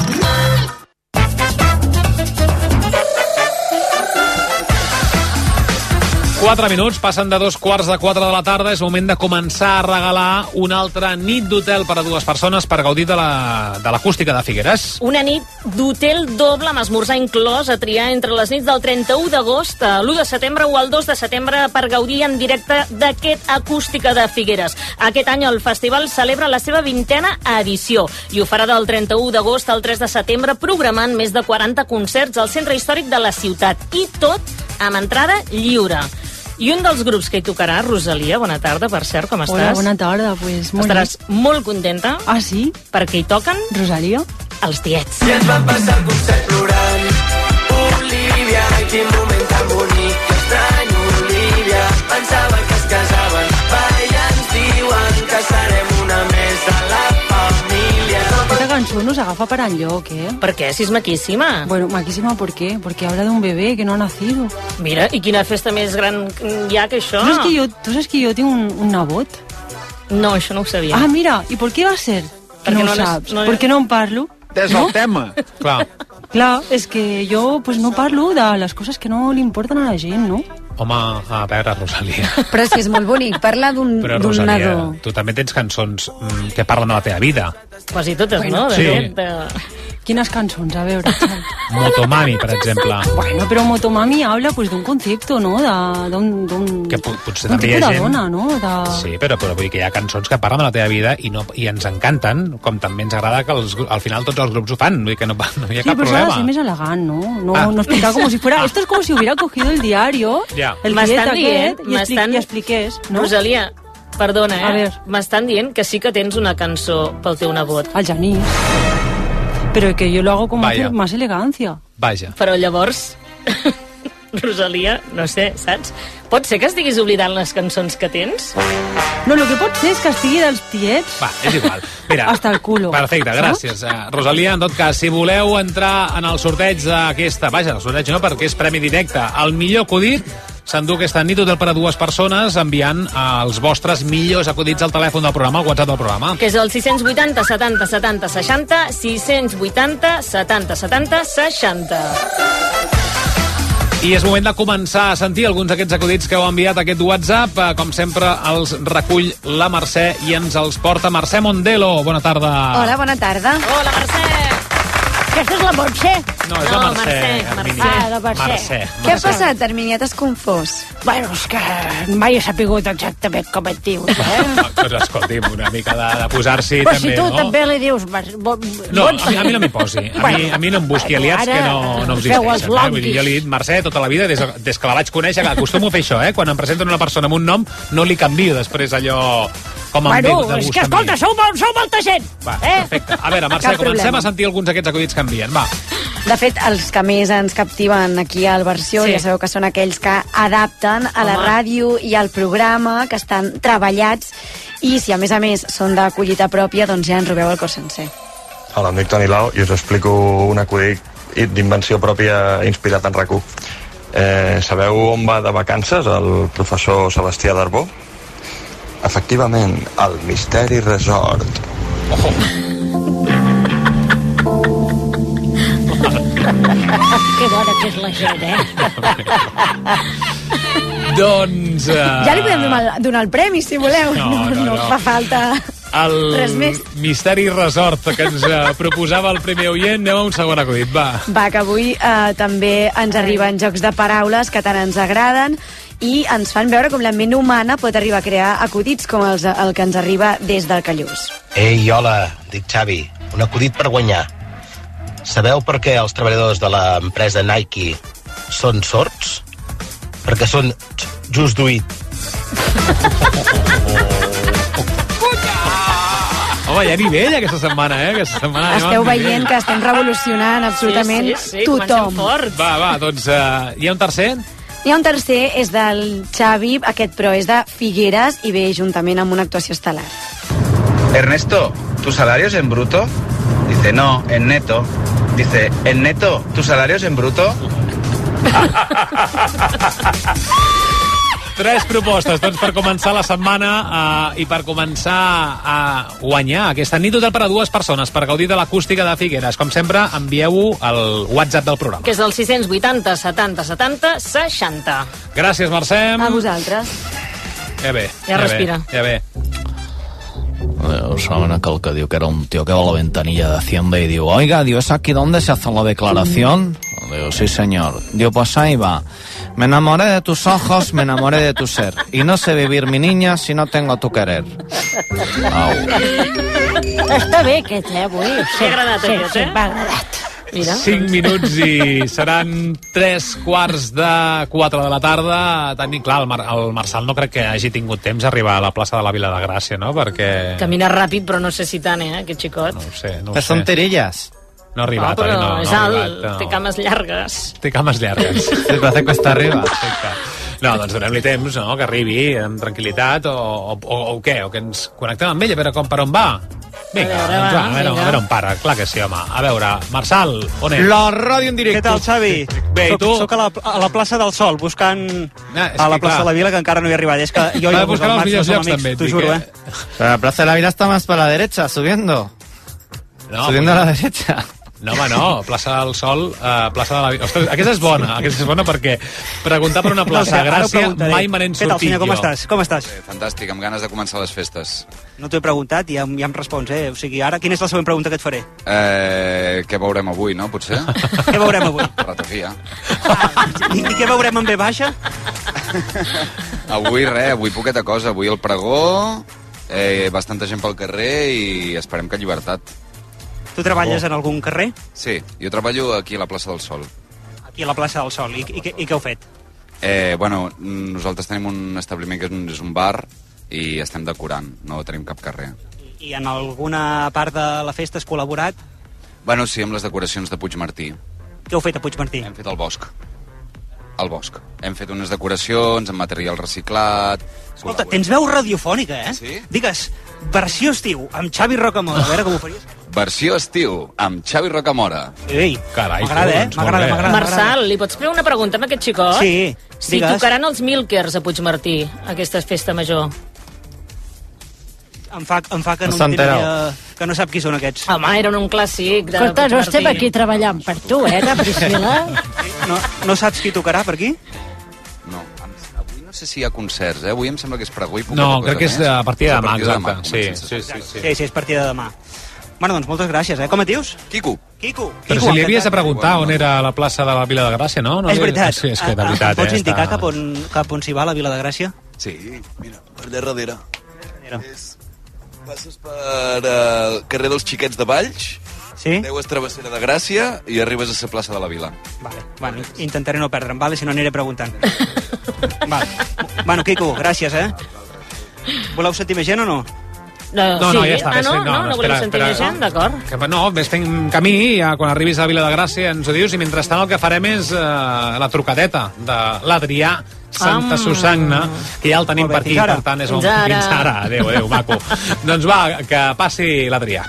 4 minuts, passen de 3:45 de la tarda, és moment de començar a regalar una altra nit d'hotel per a 2 persones per gaudir de l'acústica de Figueres. Una nit d'hotel doble amb esmorzar inclòs a triar entre les nits del 31 d'agost a l'1 de setembre o el 2 de setembre per gaudir en directe d'aquest acústica de Figueres. Aquest any el festival celebra la seva 20a edició i ho farà del 31 d'agost al 3 de setembre programant més de 40 concerts al centre històric de la ciutat i tot amb entrada lliure. I un dels grups que hi tocarà, Rosalia, bona tarda, per cert, com estàs? Hola, bona tarda, pues molt Estaràs molt contenta. Ah, sí? Perquè hi toquen... Rosalia? Els Tiets. I ens van passar el concert plorant. Olivia, quin moment tan bonic, que estrany, Olivia. Pensaven que es casaven, ja ens diuen que serem una més de la família. Esta cançó nos agafa para enlloc, ¿eh? ¿Por qué? Si es maquísima. Bueno, maquísima, ¿por qué? Porque habla de un bebé que no ha nacido. Mira, i quina festa més gran hi ha que això? ¿Tú sabes que yo tengo un nebot? No, això no ho sabia. Ah, mira, ¿y por qué va a ser? Perquè no ho saps. ¿Por qué no en parlo? És el tema. Clar. Clar, és que jo pues, no parlo de les coses que no li importen a la gent, no? Home, a veure, Rosalia. Però és que és molt bonic, parla d'un Rosalia, nadó. tu també tens cançons que parlen de la teva vida. Quasi totes, bueno, no? Sí. Quines cançons? A veure, Xal. Motomami, per exemple. Bueno, però Motomami habla pues, d'un concepte, no? Que potser d'un també hi tipus ha de gent... dona, no? Sí, però vull dir que hi ha cançons que parlen de la teva vida i ens encanten, com també ens agrada que al final tots els grups ho fan, vull dir que no hi ha cap però problema. s'ha de ser més elegant, no? No explicar como si fuera... Esto es como si hubiera cogido el diario, el M'estan tiet dient, aquest, i expliqués, no? Rosalia, perdona, A veure. m'estan dient que sí que tens una cançó pel teu nebot. El Genís. Pero que yo lo hago con Vaya. más elegancia. Vaja. Però llavors, Rosalia, no sé, saps? Pot ser que estiguis oblidant les cançons que tens? No, lo que pot ser és que estigui dels tiets. Va, és igual. Mira, hasta el culo. Perfecte, gràcies. Rosalia, en tot cas, si voleu entrar en el sorteig d'aquesta... Vaja, el sorteig no, perquè és premi directe. El millor acudit s'endú aquesta nit hotel per a 2 persones enviant els vostres millors acudits al telèfon del programa, al WhatsApp del programa. Que és el 680 70 70 60, 680 70 70 60. I és moment de començar a sentir alguns d'aquests acudits que heu enviat a aquest WhatsApp. Com sempre, els recull la Mercè i ens els porta Mercè Mondelo. Bona tarda. Hola, bona tarda. Hola, Mercè. Aquesta és la Montse. No, és la Mercè. La Mercè. Què ha passat, Hermínia? T'has confós? Bueno, és que mai he sapigut exactament com et dius, Doncs escolti'm, una mica de posar-s'hi Però també, si tu no? també li dius... No, a mi no m'hi posi. A mi no em busqui aliats que no existeixen. Vull dir, jo li he dit Mercè tota la vida, des que la vaig conèixer, que acostumo a fer això, quan em presenten una persona amb un nom, no li canvio després allò com em ve de gust. És que, escolta, sou molta gent. Va, perfecte. A veure, Mercè, comencem a sentir alguns d'aquests acudits que envien. Va. De fet, els que més ens captiven aquí al Versió, ja sabeu que són aquells que adapten a la ràdio i al programa, que estan treballats, i si a més són de collita pròpia, doncs ja ens robeu el cor sencer. Hola, em dic Toni Lau i us explico un acudit d'invenció pròpia inspirat en RAC1. Sabeu on va de vacances el professor Sebastià Darbó? Efectivament, al Misteri Resort. Que bona que és la gent, Doncs... Ja li podem donar el premi, si voleu. No fa falta res més. El Misteri Resort que ens proposava el primer oient. Anem a un segon acudit, va. Va, que avui també ens arriben jocs de paraules que tant ens agraden i ens fan veure com la ment humana pot arribar a crear acudits com el que ens arriba des del Callús. Ei, hola, dic Xavi. Un acudit per guanyar. Sabeu per què els treballadors de l'empresa Nike són sords? Perquè són just do it. Home, hi ha nivell aquesta setmana, Aquesta setmana Esteu veient que estem revolucionant absolutament tothom. Va, doncs hi ha un tercer? Hi ha un tercer, és del Xavi, aquest però és de Figueres i ve juntament amb una actuació estel·lar. Ernesto, ¿tu salario es en bruto? Dice, no, en neto. Dice, en neto, ¿tu salario es en bruto? 3 propostes, doncs, per començar la setmana i per començar a guanyar aquesta nit d'hotel per a 2 persones per gaudir de l'acústica de Figueres. Com sempre, envieu-ho al WhatsApp del programa. Que és el 680 70 70 60. Gràcies, Mercè. A vosaltres. Ja ve. Ja respira. Ja ve. Saben aquel que diu que era un tío que va a la ventanilla de Hacienda y digo, oiga, digo, ¿es aquí donde se hace la declaración? Digo, sí, señor. Digo, pues ahí va. Me enamoré de tus ojos, me enamoré de tu ser. Y no sé vivir, mi niña, si no tengo tu querer. Au. Està bé aquest, avui. M'ha agradat aquest, M'ha agradat. Mira. 5 minuts i seran 3:45 de la tarda. Clar, el Marçal no crec que hagi tingut temps d'arribar a la plaça de la Vila de Gràcia, no? Perquè... Camina ràpid, però no sé si tant, aquest xicot. No ho sé. Són tirillas. No ha arribat, però no és ha alt, arribat, no. té cames llargues. Té cames llargues. Sí, parece cuesta arriba. No, doncs donem-li temps, no?, que arribi amb tranquil·litat, o què? O que ens connectem amb ell, a veure per on va. Vinga, a veure on para. Clar que sí, home. A veure, Marçal, on ets? La ràdio en directe. Què tal, Xavi? Bé, i tu? Soc a la plaça del Sol, buscant a la plaça de la Vila, que encara no hi he arribat. És que jo he buscat els millors llocs, també. T'ho juro, Pero la plaza de la Vila está más para la derecha, subiendo. Subiendo a la derecha. No, home, no. Plaça del Sol, plaça de la Vila. Ostres, aquesta és bona perquè preguntar per una plaça de Gràcia mai me n'he sortit jo. Què tal, senyor, com estàs? Fantàstic, amb ganes de començar les festes. No t'ho he preguntat i ja em respons, O sigui, ara, quina és la següent pregunta que et faré? Què veurem avui, no, potser? Què veurem avui? Ratafia. I què veurem en B baixa? Avui poqueta cosa. Avui el pregó, bastanta gent pel carrer i esperem que llibertat. Tu treballes en algun carrer? Sí, jo treballo aquí a la plaça del Sol. Aquí a la plaça del Sol. I què heu fet? Bueno, nosaltres tenim un establiment que és un bar i estem decorant, no tenim cap carrer. I en alguna part de la festa has col·laborat? Bueno, sí, amb les decoracions de Puigmartí. Què heu fet a Puigmartí? Hem fet el bosc. Al bosc. Hem fet unes decoracions amb material reciclat... Escolta, tens veu radiofònica, Sí? Digues, versió estiu, amb Xavi Rocamora. A veure com ho faries. Versió estiu, amb Xavi Rocamora. Ei, carai, m'agrada, m'agrada. Marçal, li pots fer una pregunta a aquest xicot? Sí, si digues. Tocaran els Milkers a Puigmartí, aquesta festa major. Em fa que no entenc que no sap qui són aquests. Home, eren un clàssic de Escolta, no Puigmartí. estem aquí treballant per tu, de Priscila? No saps qui tocarà per aquí? No, avui no sé si hi ha concerts, Avui em sembla que és per avui. No, crec que és a partir de demà, exacte. Sí, és partida de demà. Bueno, doncs moltes gràcies, Com et dius? Quico. Però si li havies de preguntar on era la plaça de la Vila de Gràcia, no? És veritat. Sí, és que de veritat. Pots indicar cap on s'hi va, la Vila de Gràcia? Sí, mira, per allà darrere. Passes per el carrer dels Xiquets de Valls, Deues Travessera de Gràcia i arribes a la plaça de la Vila. Vale, bueno, intentaré no perdre'm, si no aniré preguntant. Vale. Bueno, Quico, gràcies, Voleu sentir més gent o no? No, ja està. No voleu sentir més gent, d'acord. No, ves fent camí, ja quan arribis a la Vila de Gràcia ens ho dius, i mentrestant el que farem és la trucadeta de l'Adrià Santa Susagna, que ja el tenim per aquí, per tant és un... Fins ara. Adéu, maco. Doncs va, que passi l'Adrià.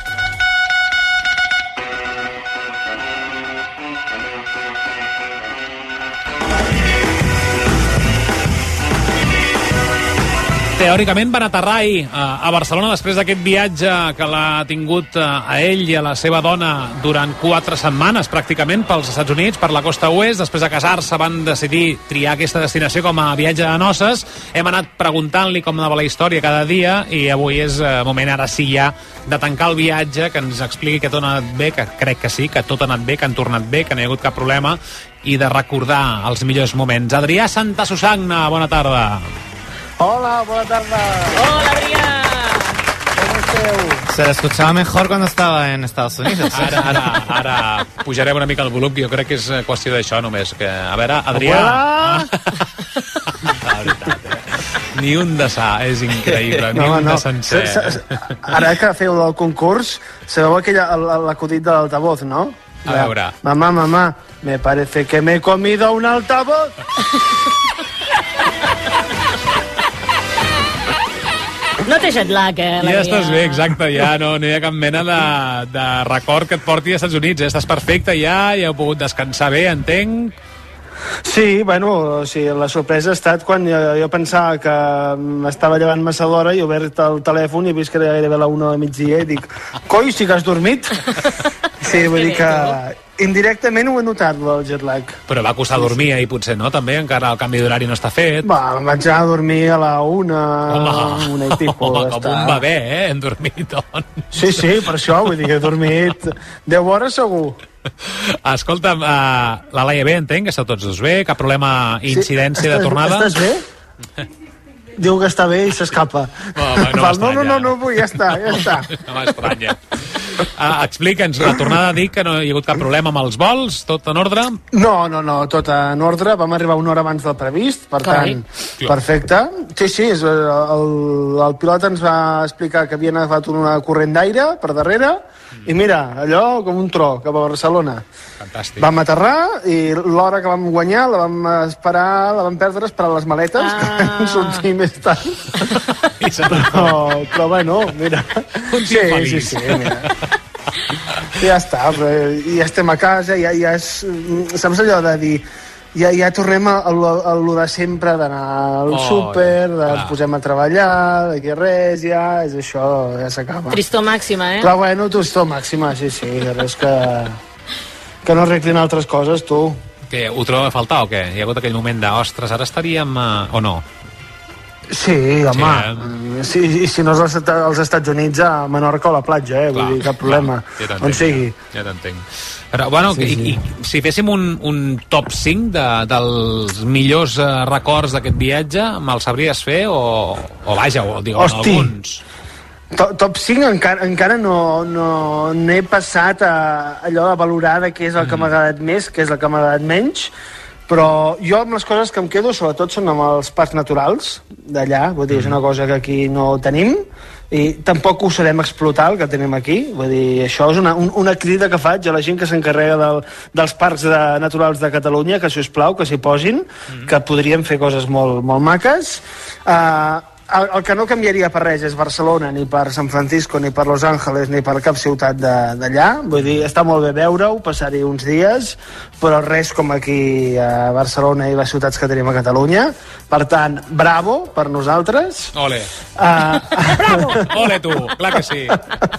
Teòricament van aterrar ahir a Barcelona després d'aquest viatge que l'ha tingut a ell i a la seva dona durant 4 setmanes, pràcticament, pels Estats Units, per la costa oest. Després de casar-se van decidir triar aquesta destinació com a viatge de noces. Hem anat preguntant-li com anava la història cada dia i avui és moment, ara sí ja, de tancar el viatge, que ens expliqui que tot ha anat bé, que crec que sí, que tot ha anat bé, que han tornat bé, que no hi ha hagut cap problema, i de recordar els millors moments. Adrià Santa Susagna, bona tarda. Hola, buena tarde. Hola, Adrià. ¿Cómo esteu? Se l'escuchava mejor cuando estaba en Estados Unidos. Ara pujarem una mica el volum, que jo crec que és qüestió d'això només. Que, a veure, Adrià... La veritat, Ni un de sa, és increïble, ni un de sencer. Ara que feu el concurs, sabeu l'acudit de l'altavoz, no? A veure. Mamá, me parece que me he comido un altavoz. No té jet lag, Ja estàs bé, exacte, ja no hi ha cap mena de record que et porti als Estats Units. Estàs perfecte ja, ja heu pogut descansar bé, entenc. Sí, bueno, la sorpresa ha estat quan jo pensava que m'estava llevant massa d'hora i he obert el telèfon i he vist que era gairebé la 1 de migdia i dic, coi, sí que has dormit? Sí, vull dir que indirectament ho he notat, el jet lag. Però va costar dormir ahir, potser, no? També, encara el canvi d'horari no està fet. Va, em vaig anar a dormir a la 1, una i tipus. Home, com un bebè, hem dormit, doncs. Sí, per això, vull dir que he dormit 10 hores segur. Escolta'm, la Laia bé, entenc que esteu tots dos bé, cap problema, incidència de tornada? Estàs bé? Diu que està bé i s'escapa. No vull, ja està. No m'estranya. Explica'ns, la tornada, dic que no hi ha hagut cap problema amb els vols, tot en ordre? No, tot en ordre, vam arribar una hora abans del previst, per tant, perfecte. Sí, el pilot ens va explicar que havien agafat una corrent d'aire per darrere, i mira, allò com un tro, cap a Barcelona. Fantàstic. Vam aterrar i l'hora que vam guanyar la vam perdre esperant les maletes, que vam sortir més tard. Però bueno, mira. Sí, mira. Ja està, ja estem a casa, ja és... Saps allò de dir... Ja tornem a lo de sempre, d'anar al súper, ens posem a treballar, d'aquí res, ja és això, ja s'acaba. Tristor màxima, Però bueno, tristor màxima, sí, res que no arreglin altres coses, tu. Què, ho trobeu a faltar o què? Hi ha hagut aquell moment de, ostres, ara estaríem... o no? Sí, home, si no és als Estats Units, a Menorca o a la platja, vull dir, cap problema, on sigui. Ja t'entenc. Però, bueno, i si féssim un top 5 dels millors records d'aquest viatge, me'l sabries fer o vaja, o digueu alguns? Top 5 encara no he passat a allò de valorar de què és el que m'ha agradat més, què és el que m'ha agradat menys, però jo amb les coses que em quedo sobretot són amb els parcs naturals d'allà, vull dir, és una cosa que aquí no tenim i tampoc ho sabem explotar el que tenim aquí, vull dir, això és una crida que faig a la gent que s'encarrega dels parcs naturals de Catalunya, que si us plau, que s'hi posin, que podríem fer coses molt, molt maques. El que no canviaria per res és Barcelona, ni per San Francisco, ni per Los Angeles, ni per cap ciutat d'allà. Vull dir, està molt bé veure-ho, passar-hi uns dies, però res com aquí a Barcelona i les ciutats que tenim a Catalunya. Per tant, bravo per nosaltres. Ole. Bravo! Ole tu, clar que sí.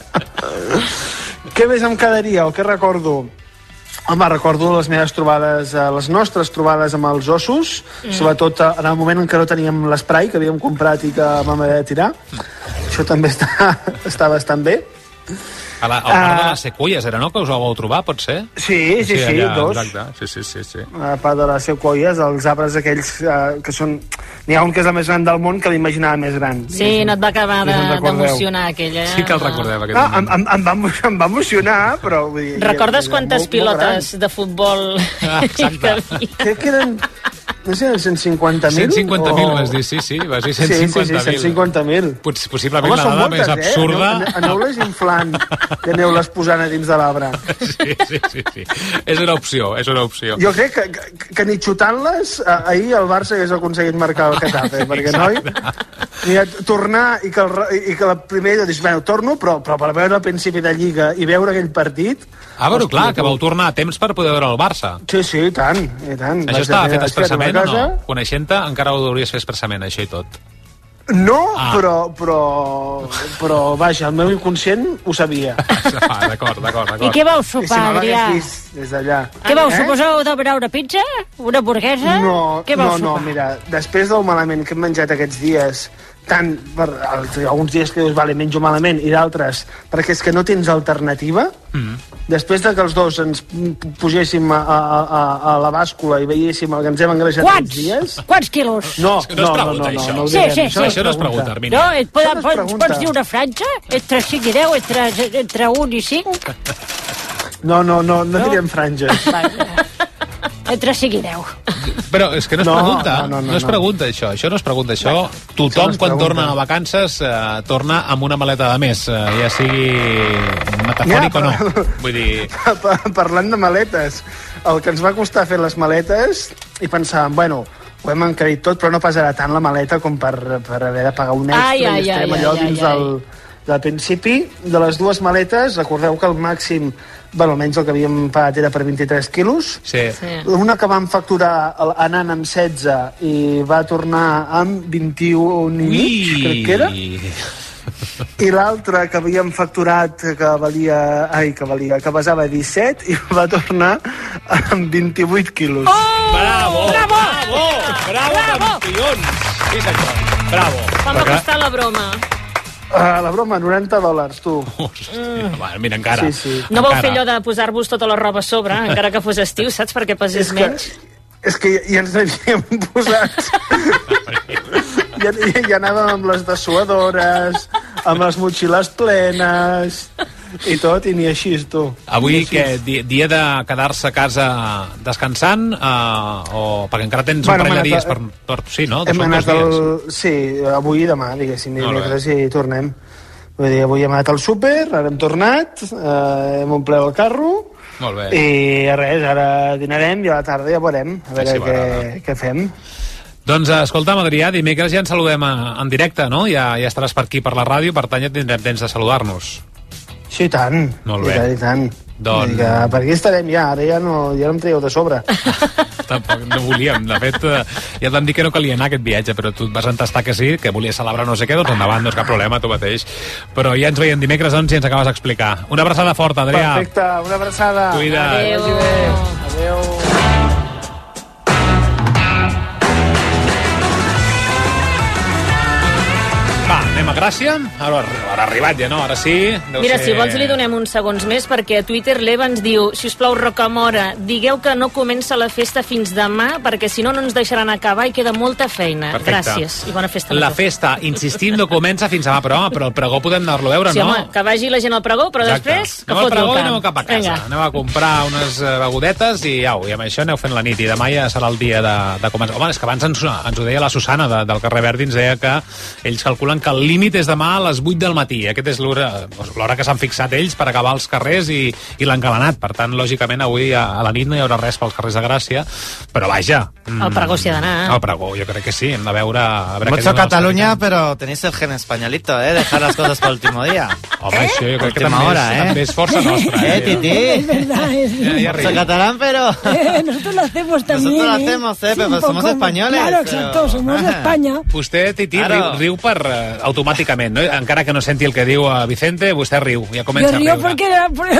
Què més em quedaria o què recordo? Home, recordo les meves trobades, les nostres trobades amb els ossos, sobretot en el moment en què no teníem l'esprai que havíem comprat i que vam haver de tirar. Això també està bastant bé. Al parc de les Sequoies era, no?, que us ho vau trobar, pot ser? Sí, allà, dos. Exacte, sí. Al parc de les Sequoies, els arbres aquells que són... N'hi ha un que és el més gran del món que l'imaginava més gran. Sí, no et va acabar d'emocionar aquella. Sí que el recordeu, aquest moment. Em va emocionar, però... Vull dir, recordes quantes pilotes de futbol exacte. Crec que eren... No sé, 150.000? 150.000 vas dir, sí, vas dir 150.000. Sí, 150.000. Possiblement la dada més absurda. Aneu-les inflant, que aneu-les posant a dins de l'arbre. Sí. És una opció. Jo crec que ni xutant-les, ahir el Barça hagués aconseguit marcar el Getafe, perquè, noi, mira, tornar i que la primera dius, bueno, torno, però per veure el principi de Lliga i veure aquell partit... Però clar, que vau tornar a temps per poder veure el Barça. Sí, i tant. Això estava fet expressament o no? Coneixent-te, encara ho hauries fet expressament, això i tot. No, però vaja, el meu inconscient ho sabia. D'acord. I què vau sopar, Adrià? Des d'allà. Què vau, suposeu de beure una pizza? Una hamburguesa? No, mira, després del malament que hem menjat aquests dies, tant per alguns dies que dius, vale, menjo malament, i d'altres, perquè és que no tens alternativa, després de que els dos ens poséssim a la bàscula i veiéssim el que ens hem engreixat aquests dies... Quants quilos? No es pregunta, això. Sí. Això no es pregunta, Armini. No, pots dir una franja? Entre 5 i 10, entre 1 i 5? No diríem franges. Entre 5 i 10. Però és que no es pregunta, això no es pregunta, això tothom quan torna a vacances torna amb una maleta de més, ja sigui metafòric o no. Vull dir... Parlant de maletes, el que ens va costar fer les maletes i pensàvem, bueno, ho hem encarit tot, però no pesarà tant la maleta com per haver de pagar un extra i estem allò De principi, de les dues maletes, recordeu que el màxim, bueno, almenys el que havíem pagat era per 23 quilos. Sí. Una que vam facturar anant amb 16 i va tornar amb 21 i mig, crec que era. I l'altra que havíem facturat que pesava 17 i va tornar amb 28 quilos. Bravo! Campions! Sí, senyor. Bravo. Quan va costar la broma? La broma, $90, tu. Mira, encara. Sí. No vau fer allò de posar-vos tota la roba a sobre, encara que fos estiu, saps? Perquè pesés menys. És que ja ens havíem posat. Ja anàvem amb les dessuadores, amb les motxilles plenes i tot, i ni així, tu. Avui, què? Dia de quedar-se a casa descansant? O perquè encara tens un parell de dies per... Sí, no? Hem anat sí, avui i demà, diguéssim, dimecres i tornem. Vull dir, avui hem anat al súper, ara hem tornat, hem omplert el carro. Molt bé. I res, ara dinarem i a la tarda ja veurem, a veure què fem. Doncs escolta'm, Adrià, dimecres ja ens saludem en directe, no? Ja estaràs per aquí, per la ràdio, per tant ja tindrem temps de saludar-nos. Sí, i tant. Molt bé. I tant. Doncs... Per aquí estarem ja, ara ja no em traieu de sobre. Tampoc no volíem. De fet, ja et vam dir que no calia anar aquest viatge, però tu et vas entestar que sí, que volies celebrar no sé què, doncs endavant, no és cap problema, tu mateix. Però ja ens veiem dimecres, doncs, i ens acabes d'explicar. Una abraçada forta, Adrià. Perfecte, una abraçada. Cuida't. Adéu. Va, anem a Gràcia. Ara ha arribat ja, no? Ara sí. Mira, si vols li donem uns segons més, perquè a Twitter l'Eva ens diu: si us plau, Rocamora, digueu que no comença la festa fins demà, perquè si no, no ens deixaran acabar i queda molta feina. Perfecte. Gràcies i bona festa. La festa, insistim, no comença fins demà, però el pregó podem anar-lo a veure, sí, no? Home, que vagi la gent al pregó, però després que anem al foti pregó el i anem camp. cap a casa. Vinga. Anem a comprar unes begudetes i au, i amb això aneu fent la nit. I demà ja serà el dia de començar. Home, és que abans ens ho deia la Susana del carrer Verdi, ens deia que ells calculen que el límit és demà a les 8 del matí. Aquest és l'hora que s'han fixat ells per acabar els carrers i l'encalenat. Per tant, lògicament, avui a la nit no hi haurà res pels carrers de Gràcia, però vaja. Al pregó s'hi ha d'anar. Al pregó, jo crec que sí. Hem de veure... Mucho Cataluña, pero tenéis el gen españolito, dejar las cosas para el último día. Home, això jo crec que també és força nostra. Titi? Es verdad, Soy catalán, pero... nosotros lo hacemos también. Nosotros lo hacemos, pero somos españoles. Claro, exacto, somos de España. Vostè, Titi, riu per automàticament, no? Encara que no senti el que diu a Vicente, vostè riu, ja comença a riure. Yo río porque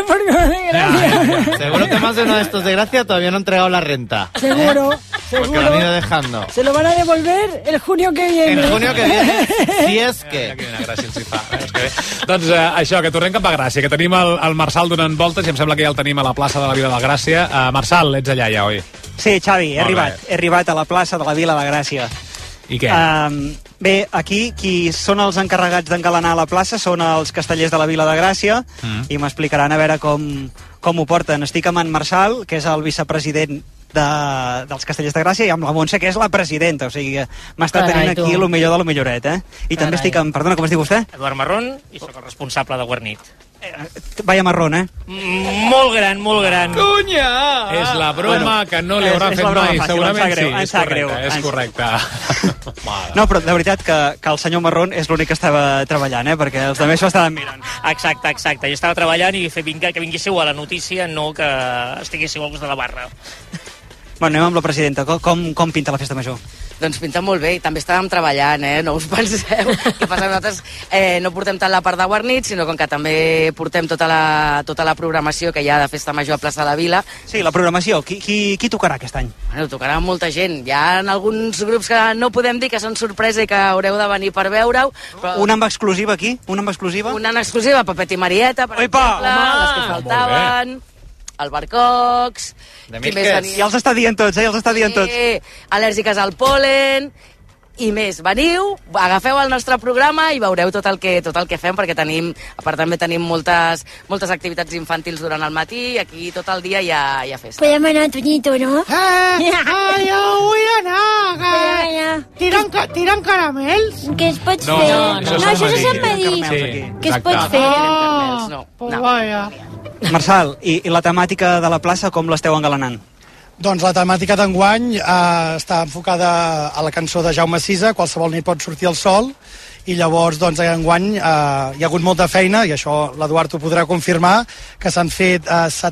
de gracia. Seguro que más de uno de estos de Gracia todavía no ha entregado la renta. Seguro. Porque lo han ido dejando. Se lo van a devolver el junio que viene. El junio que viene, si és que... Quina gràcia els hi fa. Doncs això, que tornem cap a Gràcia, que tenim el Marçal donant voltes i em sembla que ja el tenim a la plaça de la Vila de Gràcia. Marçal, ets allà ja, oi? Sí, Xavi, he arribat a la plaça de la Vila de Gràcia. I què? Bé, aquí qui són els encarregats d'engalanar la plaça són els castellers de la Vila de Gràcia i m'explicaran a veure com ho porten. Estic amb en Marçal, que és el vicepresident dels Castellers de Gràcia, i amb la Montse, que és la presidenta, o sigui que m'està tenint aquí el millor de lo milloret, I també estic amb, perdona, com es diu vostè? Eduard Marrón, i sóc el responsable de Guarnit. Vaya marrón, Molt gran, molt gran. Cunya! És la broma que no li haurà fet mai, segurament sí. És correcte. No, però de veritat que el senyor Marrón és l'únic que estava treballant, perquè els altres estaven mirant. Exacte. Jo estava treballant i que vinguéssiu a la notícia, no que estiguéssiu al costat de la barra. Bueno, anem amb la presidenta. Com pinta la festa major? Doncs pinta molt bé, i també estàvem treballant, no us penseu. Que passa que nosaltres no portem tant la part de Guarnit, sinó com que també portem tota la programació que hi ha de festa major a plaça de la Vila. Sí, la programació. Qui tocarà aquest any? Bueno, tocarà molta gent. Hi ha alguns grups que no podem dir que són sorpresa i que haureu de venir per veure-ho. Però... Una amb exclusiva aquí? Una amb exclusiva? Una en exclusiva, Pepet i Marieta, per exemple, les que faltaven... el Barcocs... Ja els està dient tots, els està dient tots. Al·lèrgiques al pol·len... I més, veniu, agafeu el nostre programa i veureu tot el que fem, perquè tenim, a part també tenim moltes activitats infantils durant el matí, i aquí tot el dia hi ha festa. Podem anar, Toñito, no? Jo vull anar, tiren caramels. Què es pot fer? No, això se sap dir. Què es pot fer? Pues vaya. Marçal, i la temàtica de la plaça com l'esteu engalanant? Doncs la temàtica d'enguany està enfocada a la cançó de Jaume Sisa, Qualsevol nit pot sortir el sol, i llavors doncs, enguany hi ha hagut molta feina, i això l'Eduard ho podrà confirmar, que s'han fet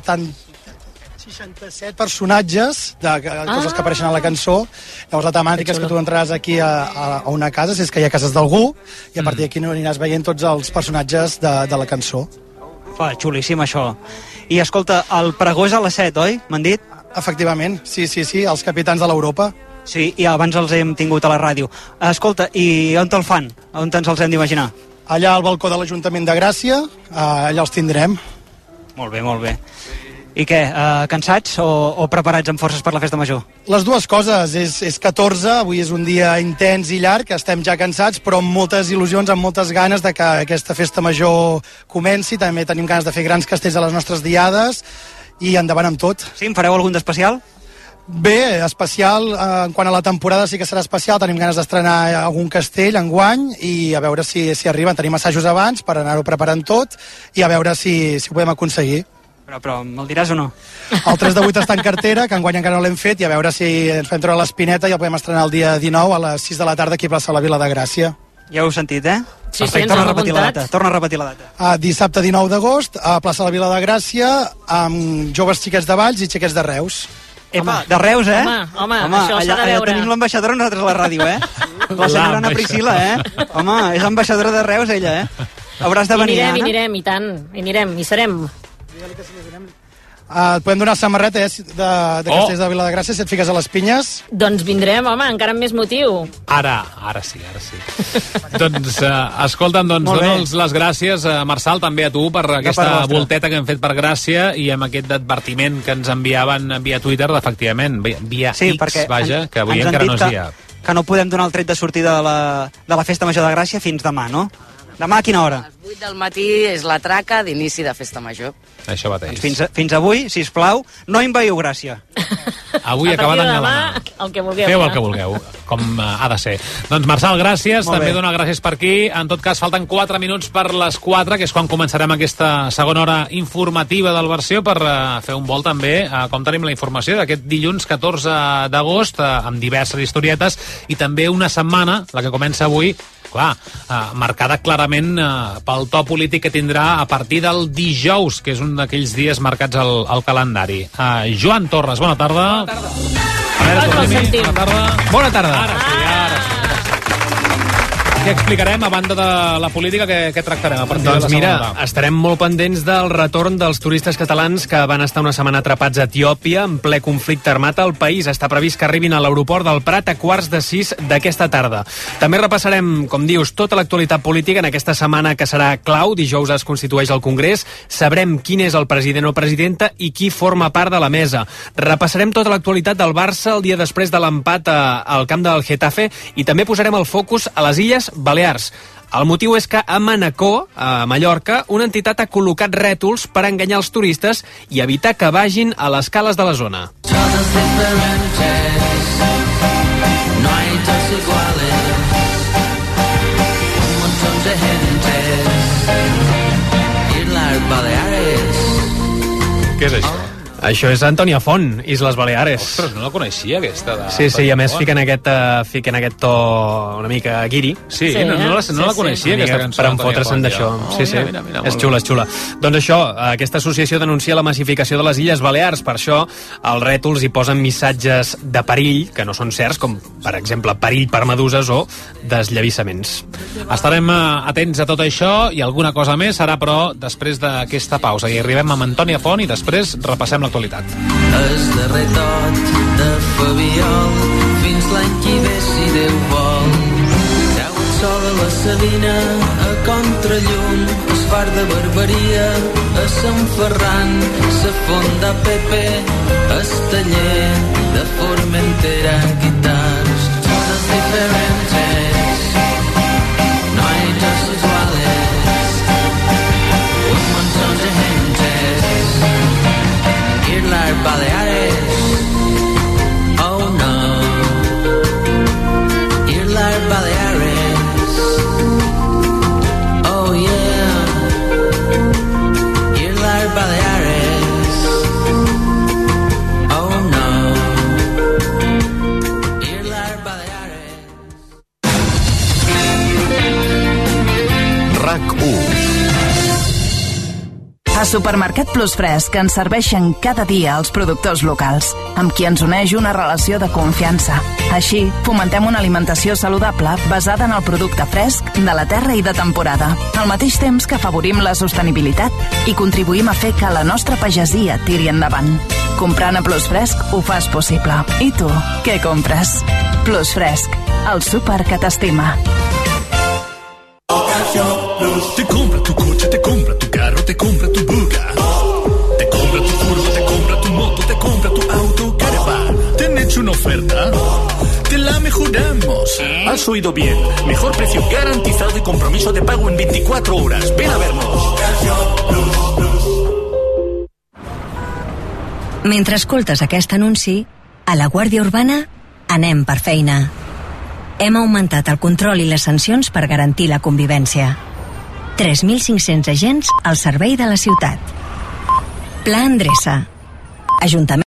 67 personatges de coses que apareixen a la cançó. Llavors la temàtica és que tu entraràs aquí a una casa, si és que hi ha cases d'algú, i a partir d'aquí aniràs veient tots els personatges de la cançó. Xulíssim, això. I escolta, el pregó és a les 7, oi? M'han dit? Efectivament, sí, els capitans de l'Europa. Sí, i abans els hem tingut a la ràdio. Escolta, i on te'l fan? On ens els hem d'imaginar? Allà al balcó de l'Ajuntament de Gràcia, allà els tindrem. Molt bé, molt bé. I què, cansats o preparats amb forces per la festa major? Les dues coses, és 14, avui és un dia intens i llarg, estem ja cansats, però amb moltes il·lusions, amb moltes ganes de que aquesta festa major comenci. També tenim ganes de fer grans castells a les nostres diades i endavant amb tot. Sí, en fareu algun d'especial? Bé, especial, en quant a la temporada sí que serà especial, tenim ganes d'estrenar algun castell enguany i a veure si arriben, tenim assajos abans per anar-ho preparant tot i a veure si ho podem aconseguir. Però me'l diràs o no? El 3 de 8 està en cartera, que enguany encara no l'hem fet, i a veure si ens fem treure l'espineta i el podem estrenar el dia 19 a les 6 de la tarda aquí a plaça de la Vila de Gràcia. Ja ho heu sentit, eh? Sí, perfecte, torna a repetir la data. Dissabte 19 d'agost, a plaça de la Vila de Gràcia, amb joves xiquets de Valls i xiquets de Reus. Epa, de Reus, eh? Home, això s'ha de veure. Allà tenim l'ambaixadora nosaltres a la ràdio, eh? La senyora Ana Priscila, eh? Home, és ambaixadora de Reus, ella, eh? Hauràs de venir, Anna? Hi anirem, i tant. Hi anirem, hi serem. Et podem donar samarreta de Castells de Vila de Gràcia si et fiques a les pinyes? Doncs vindrem, home, encara amb més motiu. Ara sí. Doncs, escolta'm, dona'ls les gràcies, Marçal, també a tu, per aquesta volteta que hem fet per Gràcia i amb aquest advertiment que ens enviaven via Twitter, efectivament, via X, vaja, que avui encara no és dia. Que no podem donar el tret de sortida de la Festa Major de Gràcia fins demà, no? Demà a quina hora? A les 8 del matí és la traca d'inici de Festa Major. Això mateix. Fins avui, sisplau, no inveieu Gràcia. Avui acaba d'engalar. El que vulgueu. Feu el que vulgueu, com ha de ser. Doncs Marçal, gràcies. També donar gràcies per aquí. En tot cas, falten 4 minuts per les 4, que és quan començarem aquesta segona hora informativa del Versió, per fer un volt també a com tenim la informació d'aquest dilluns 14 d'agost, amb diverses historietes, i també una setmana, la que comença avui, clar, marcada clarament pel to polític que tindrà a partir del dijous, que és un d'aquells dies marcats al calendari. Joan Torres, bona tarda. Bona tarda. Ara sí. Què explicarem a banda de la política? Què tractarem a partir de la segona hora? Doncs mira, estarem molt pendents del retorn dels turistes catalans que van estar una setmana atrapats a Etiòpia en ple conflicte armat al país. Està previst que arribin a l'aeroport del Prat a 5:45 d'aquesta tarda. També repassarem, com dius, tota l'actualitat política en aquesta setmana que serà clau. Dijous es constitueix el Congrés. Sabrem quin és el president o presidenta i qui forma part de la mesa. Repassarem tota l'actualitat del Barça el dia després de l'empat al camp del Getafe i també posarem el focus a les Illes Balears. El motiu és que a Manacor, a Mallorca, una entitat ha col·locat rètols per enganyar els turistes i evitar que vagin a les cales de la zona. No hay dos iguales, un montón de gentes, Islas Baleares. Què és això? Això és Antònia Font, Isles Baleares. Ostres, no la coneixia, aquesta. Sí, i a més fiquen aquest to una mica guiri. Sí, no la coneixia, aquesta cançó. Per enfotre's-en d'això. Sí, mira, és xula. Doncs això, aquesta associació denuncia la massificació de les Illes Balears. Per això, els rètols hi posen missatges de perill, que no són certs, com, per exemple, perill per meduses o deslavissaments. Estarem atents a tot això i alguna cosa més serà, però, després d'aquesta pausa. I arribem amb Antònia Font i després repassem l'actualitat. És darrer tot de Fabiol fins l'any que ve, si Déu vol. Treu el sol a la Salina a contrallum, es far de Barberia a Sant Ferran, sa font d'APP, es taller de Formentera, guitars, totes diferents, no hay dos iguales, un montón de gentes, Islas Baleares, oh no, Islas Baleares, oh yeah, Islas Baleares, oh no. A Supermercat Plus Fresc ens serveixen cada dia els productors locals, amb qui ens uneix una relació de confiança. Així, fomentem una alimentació saludable basada en el producte fresc, de la terra i de temporada, al mateix temps que afavorim la sostenibilitat i contribuïm a fer que la nostra pagesia tiri endavant. Comprant a Plus Fresc ho fas possible. I tu, què compres? Plus Fresc, el súper que t'estima. Te compra tu coche, te compra tu carro, te compra tu buga. Te compra tu furgo, te compra tu moto, te compra tu auto, caravan. ¿Te han hecho una oferta? Te la mejoramos. Has oído bien. Mejor precio garantizado y compromiso de pago en 24 horas. Ven a vernos. Mentre escoltes aquest anunci, a la Guàrdia Urbana anem per feina. Hem augmentat el control i les sancions per garantir la convivència. 3.500 agents al servei de la ciutat. Pla Endreça. Ajuntament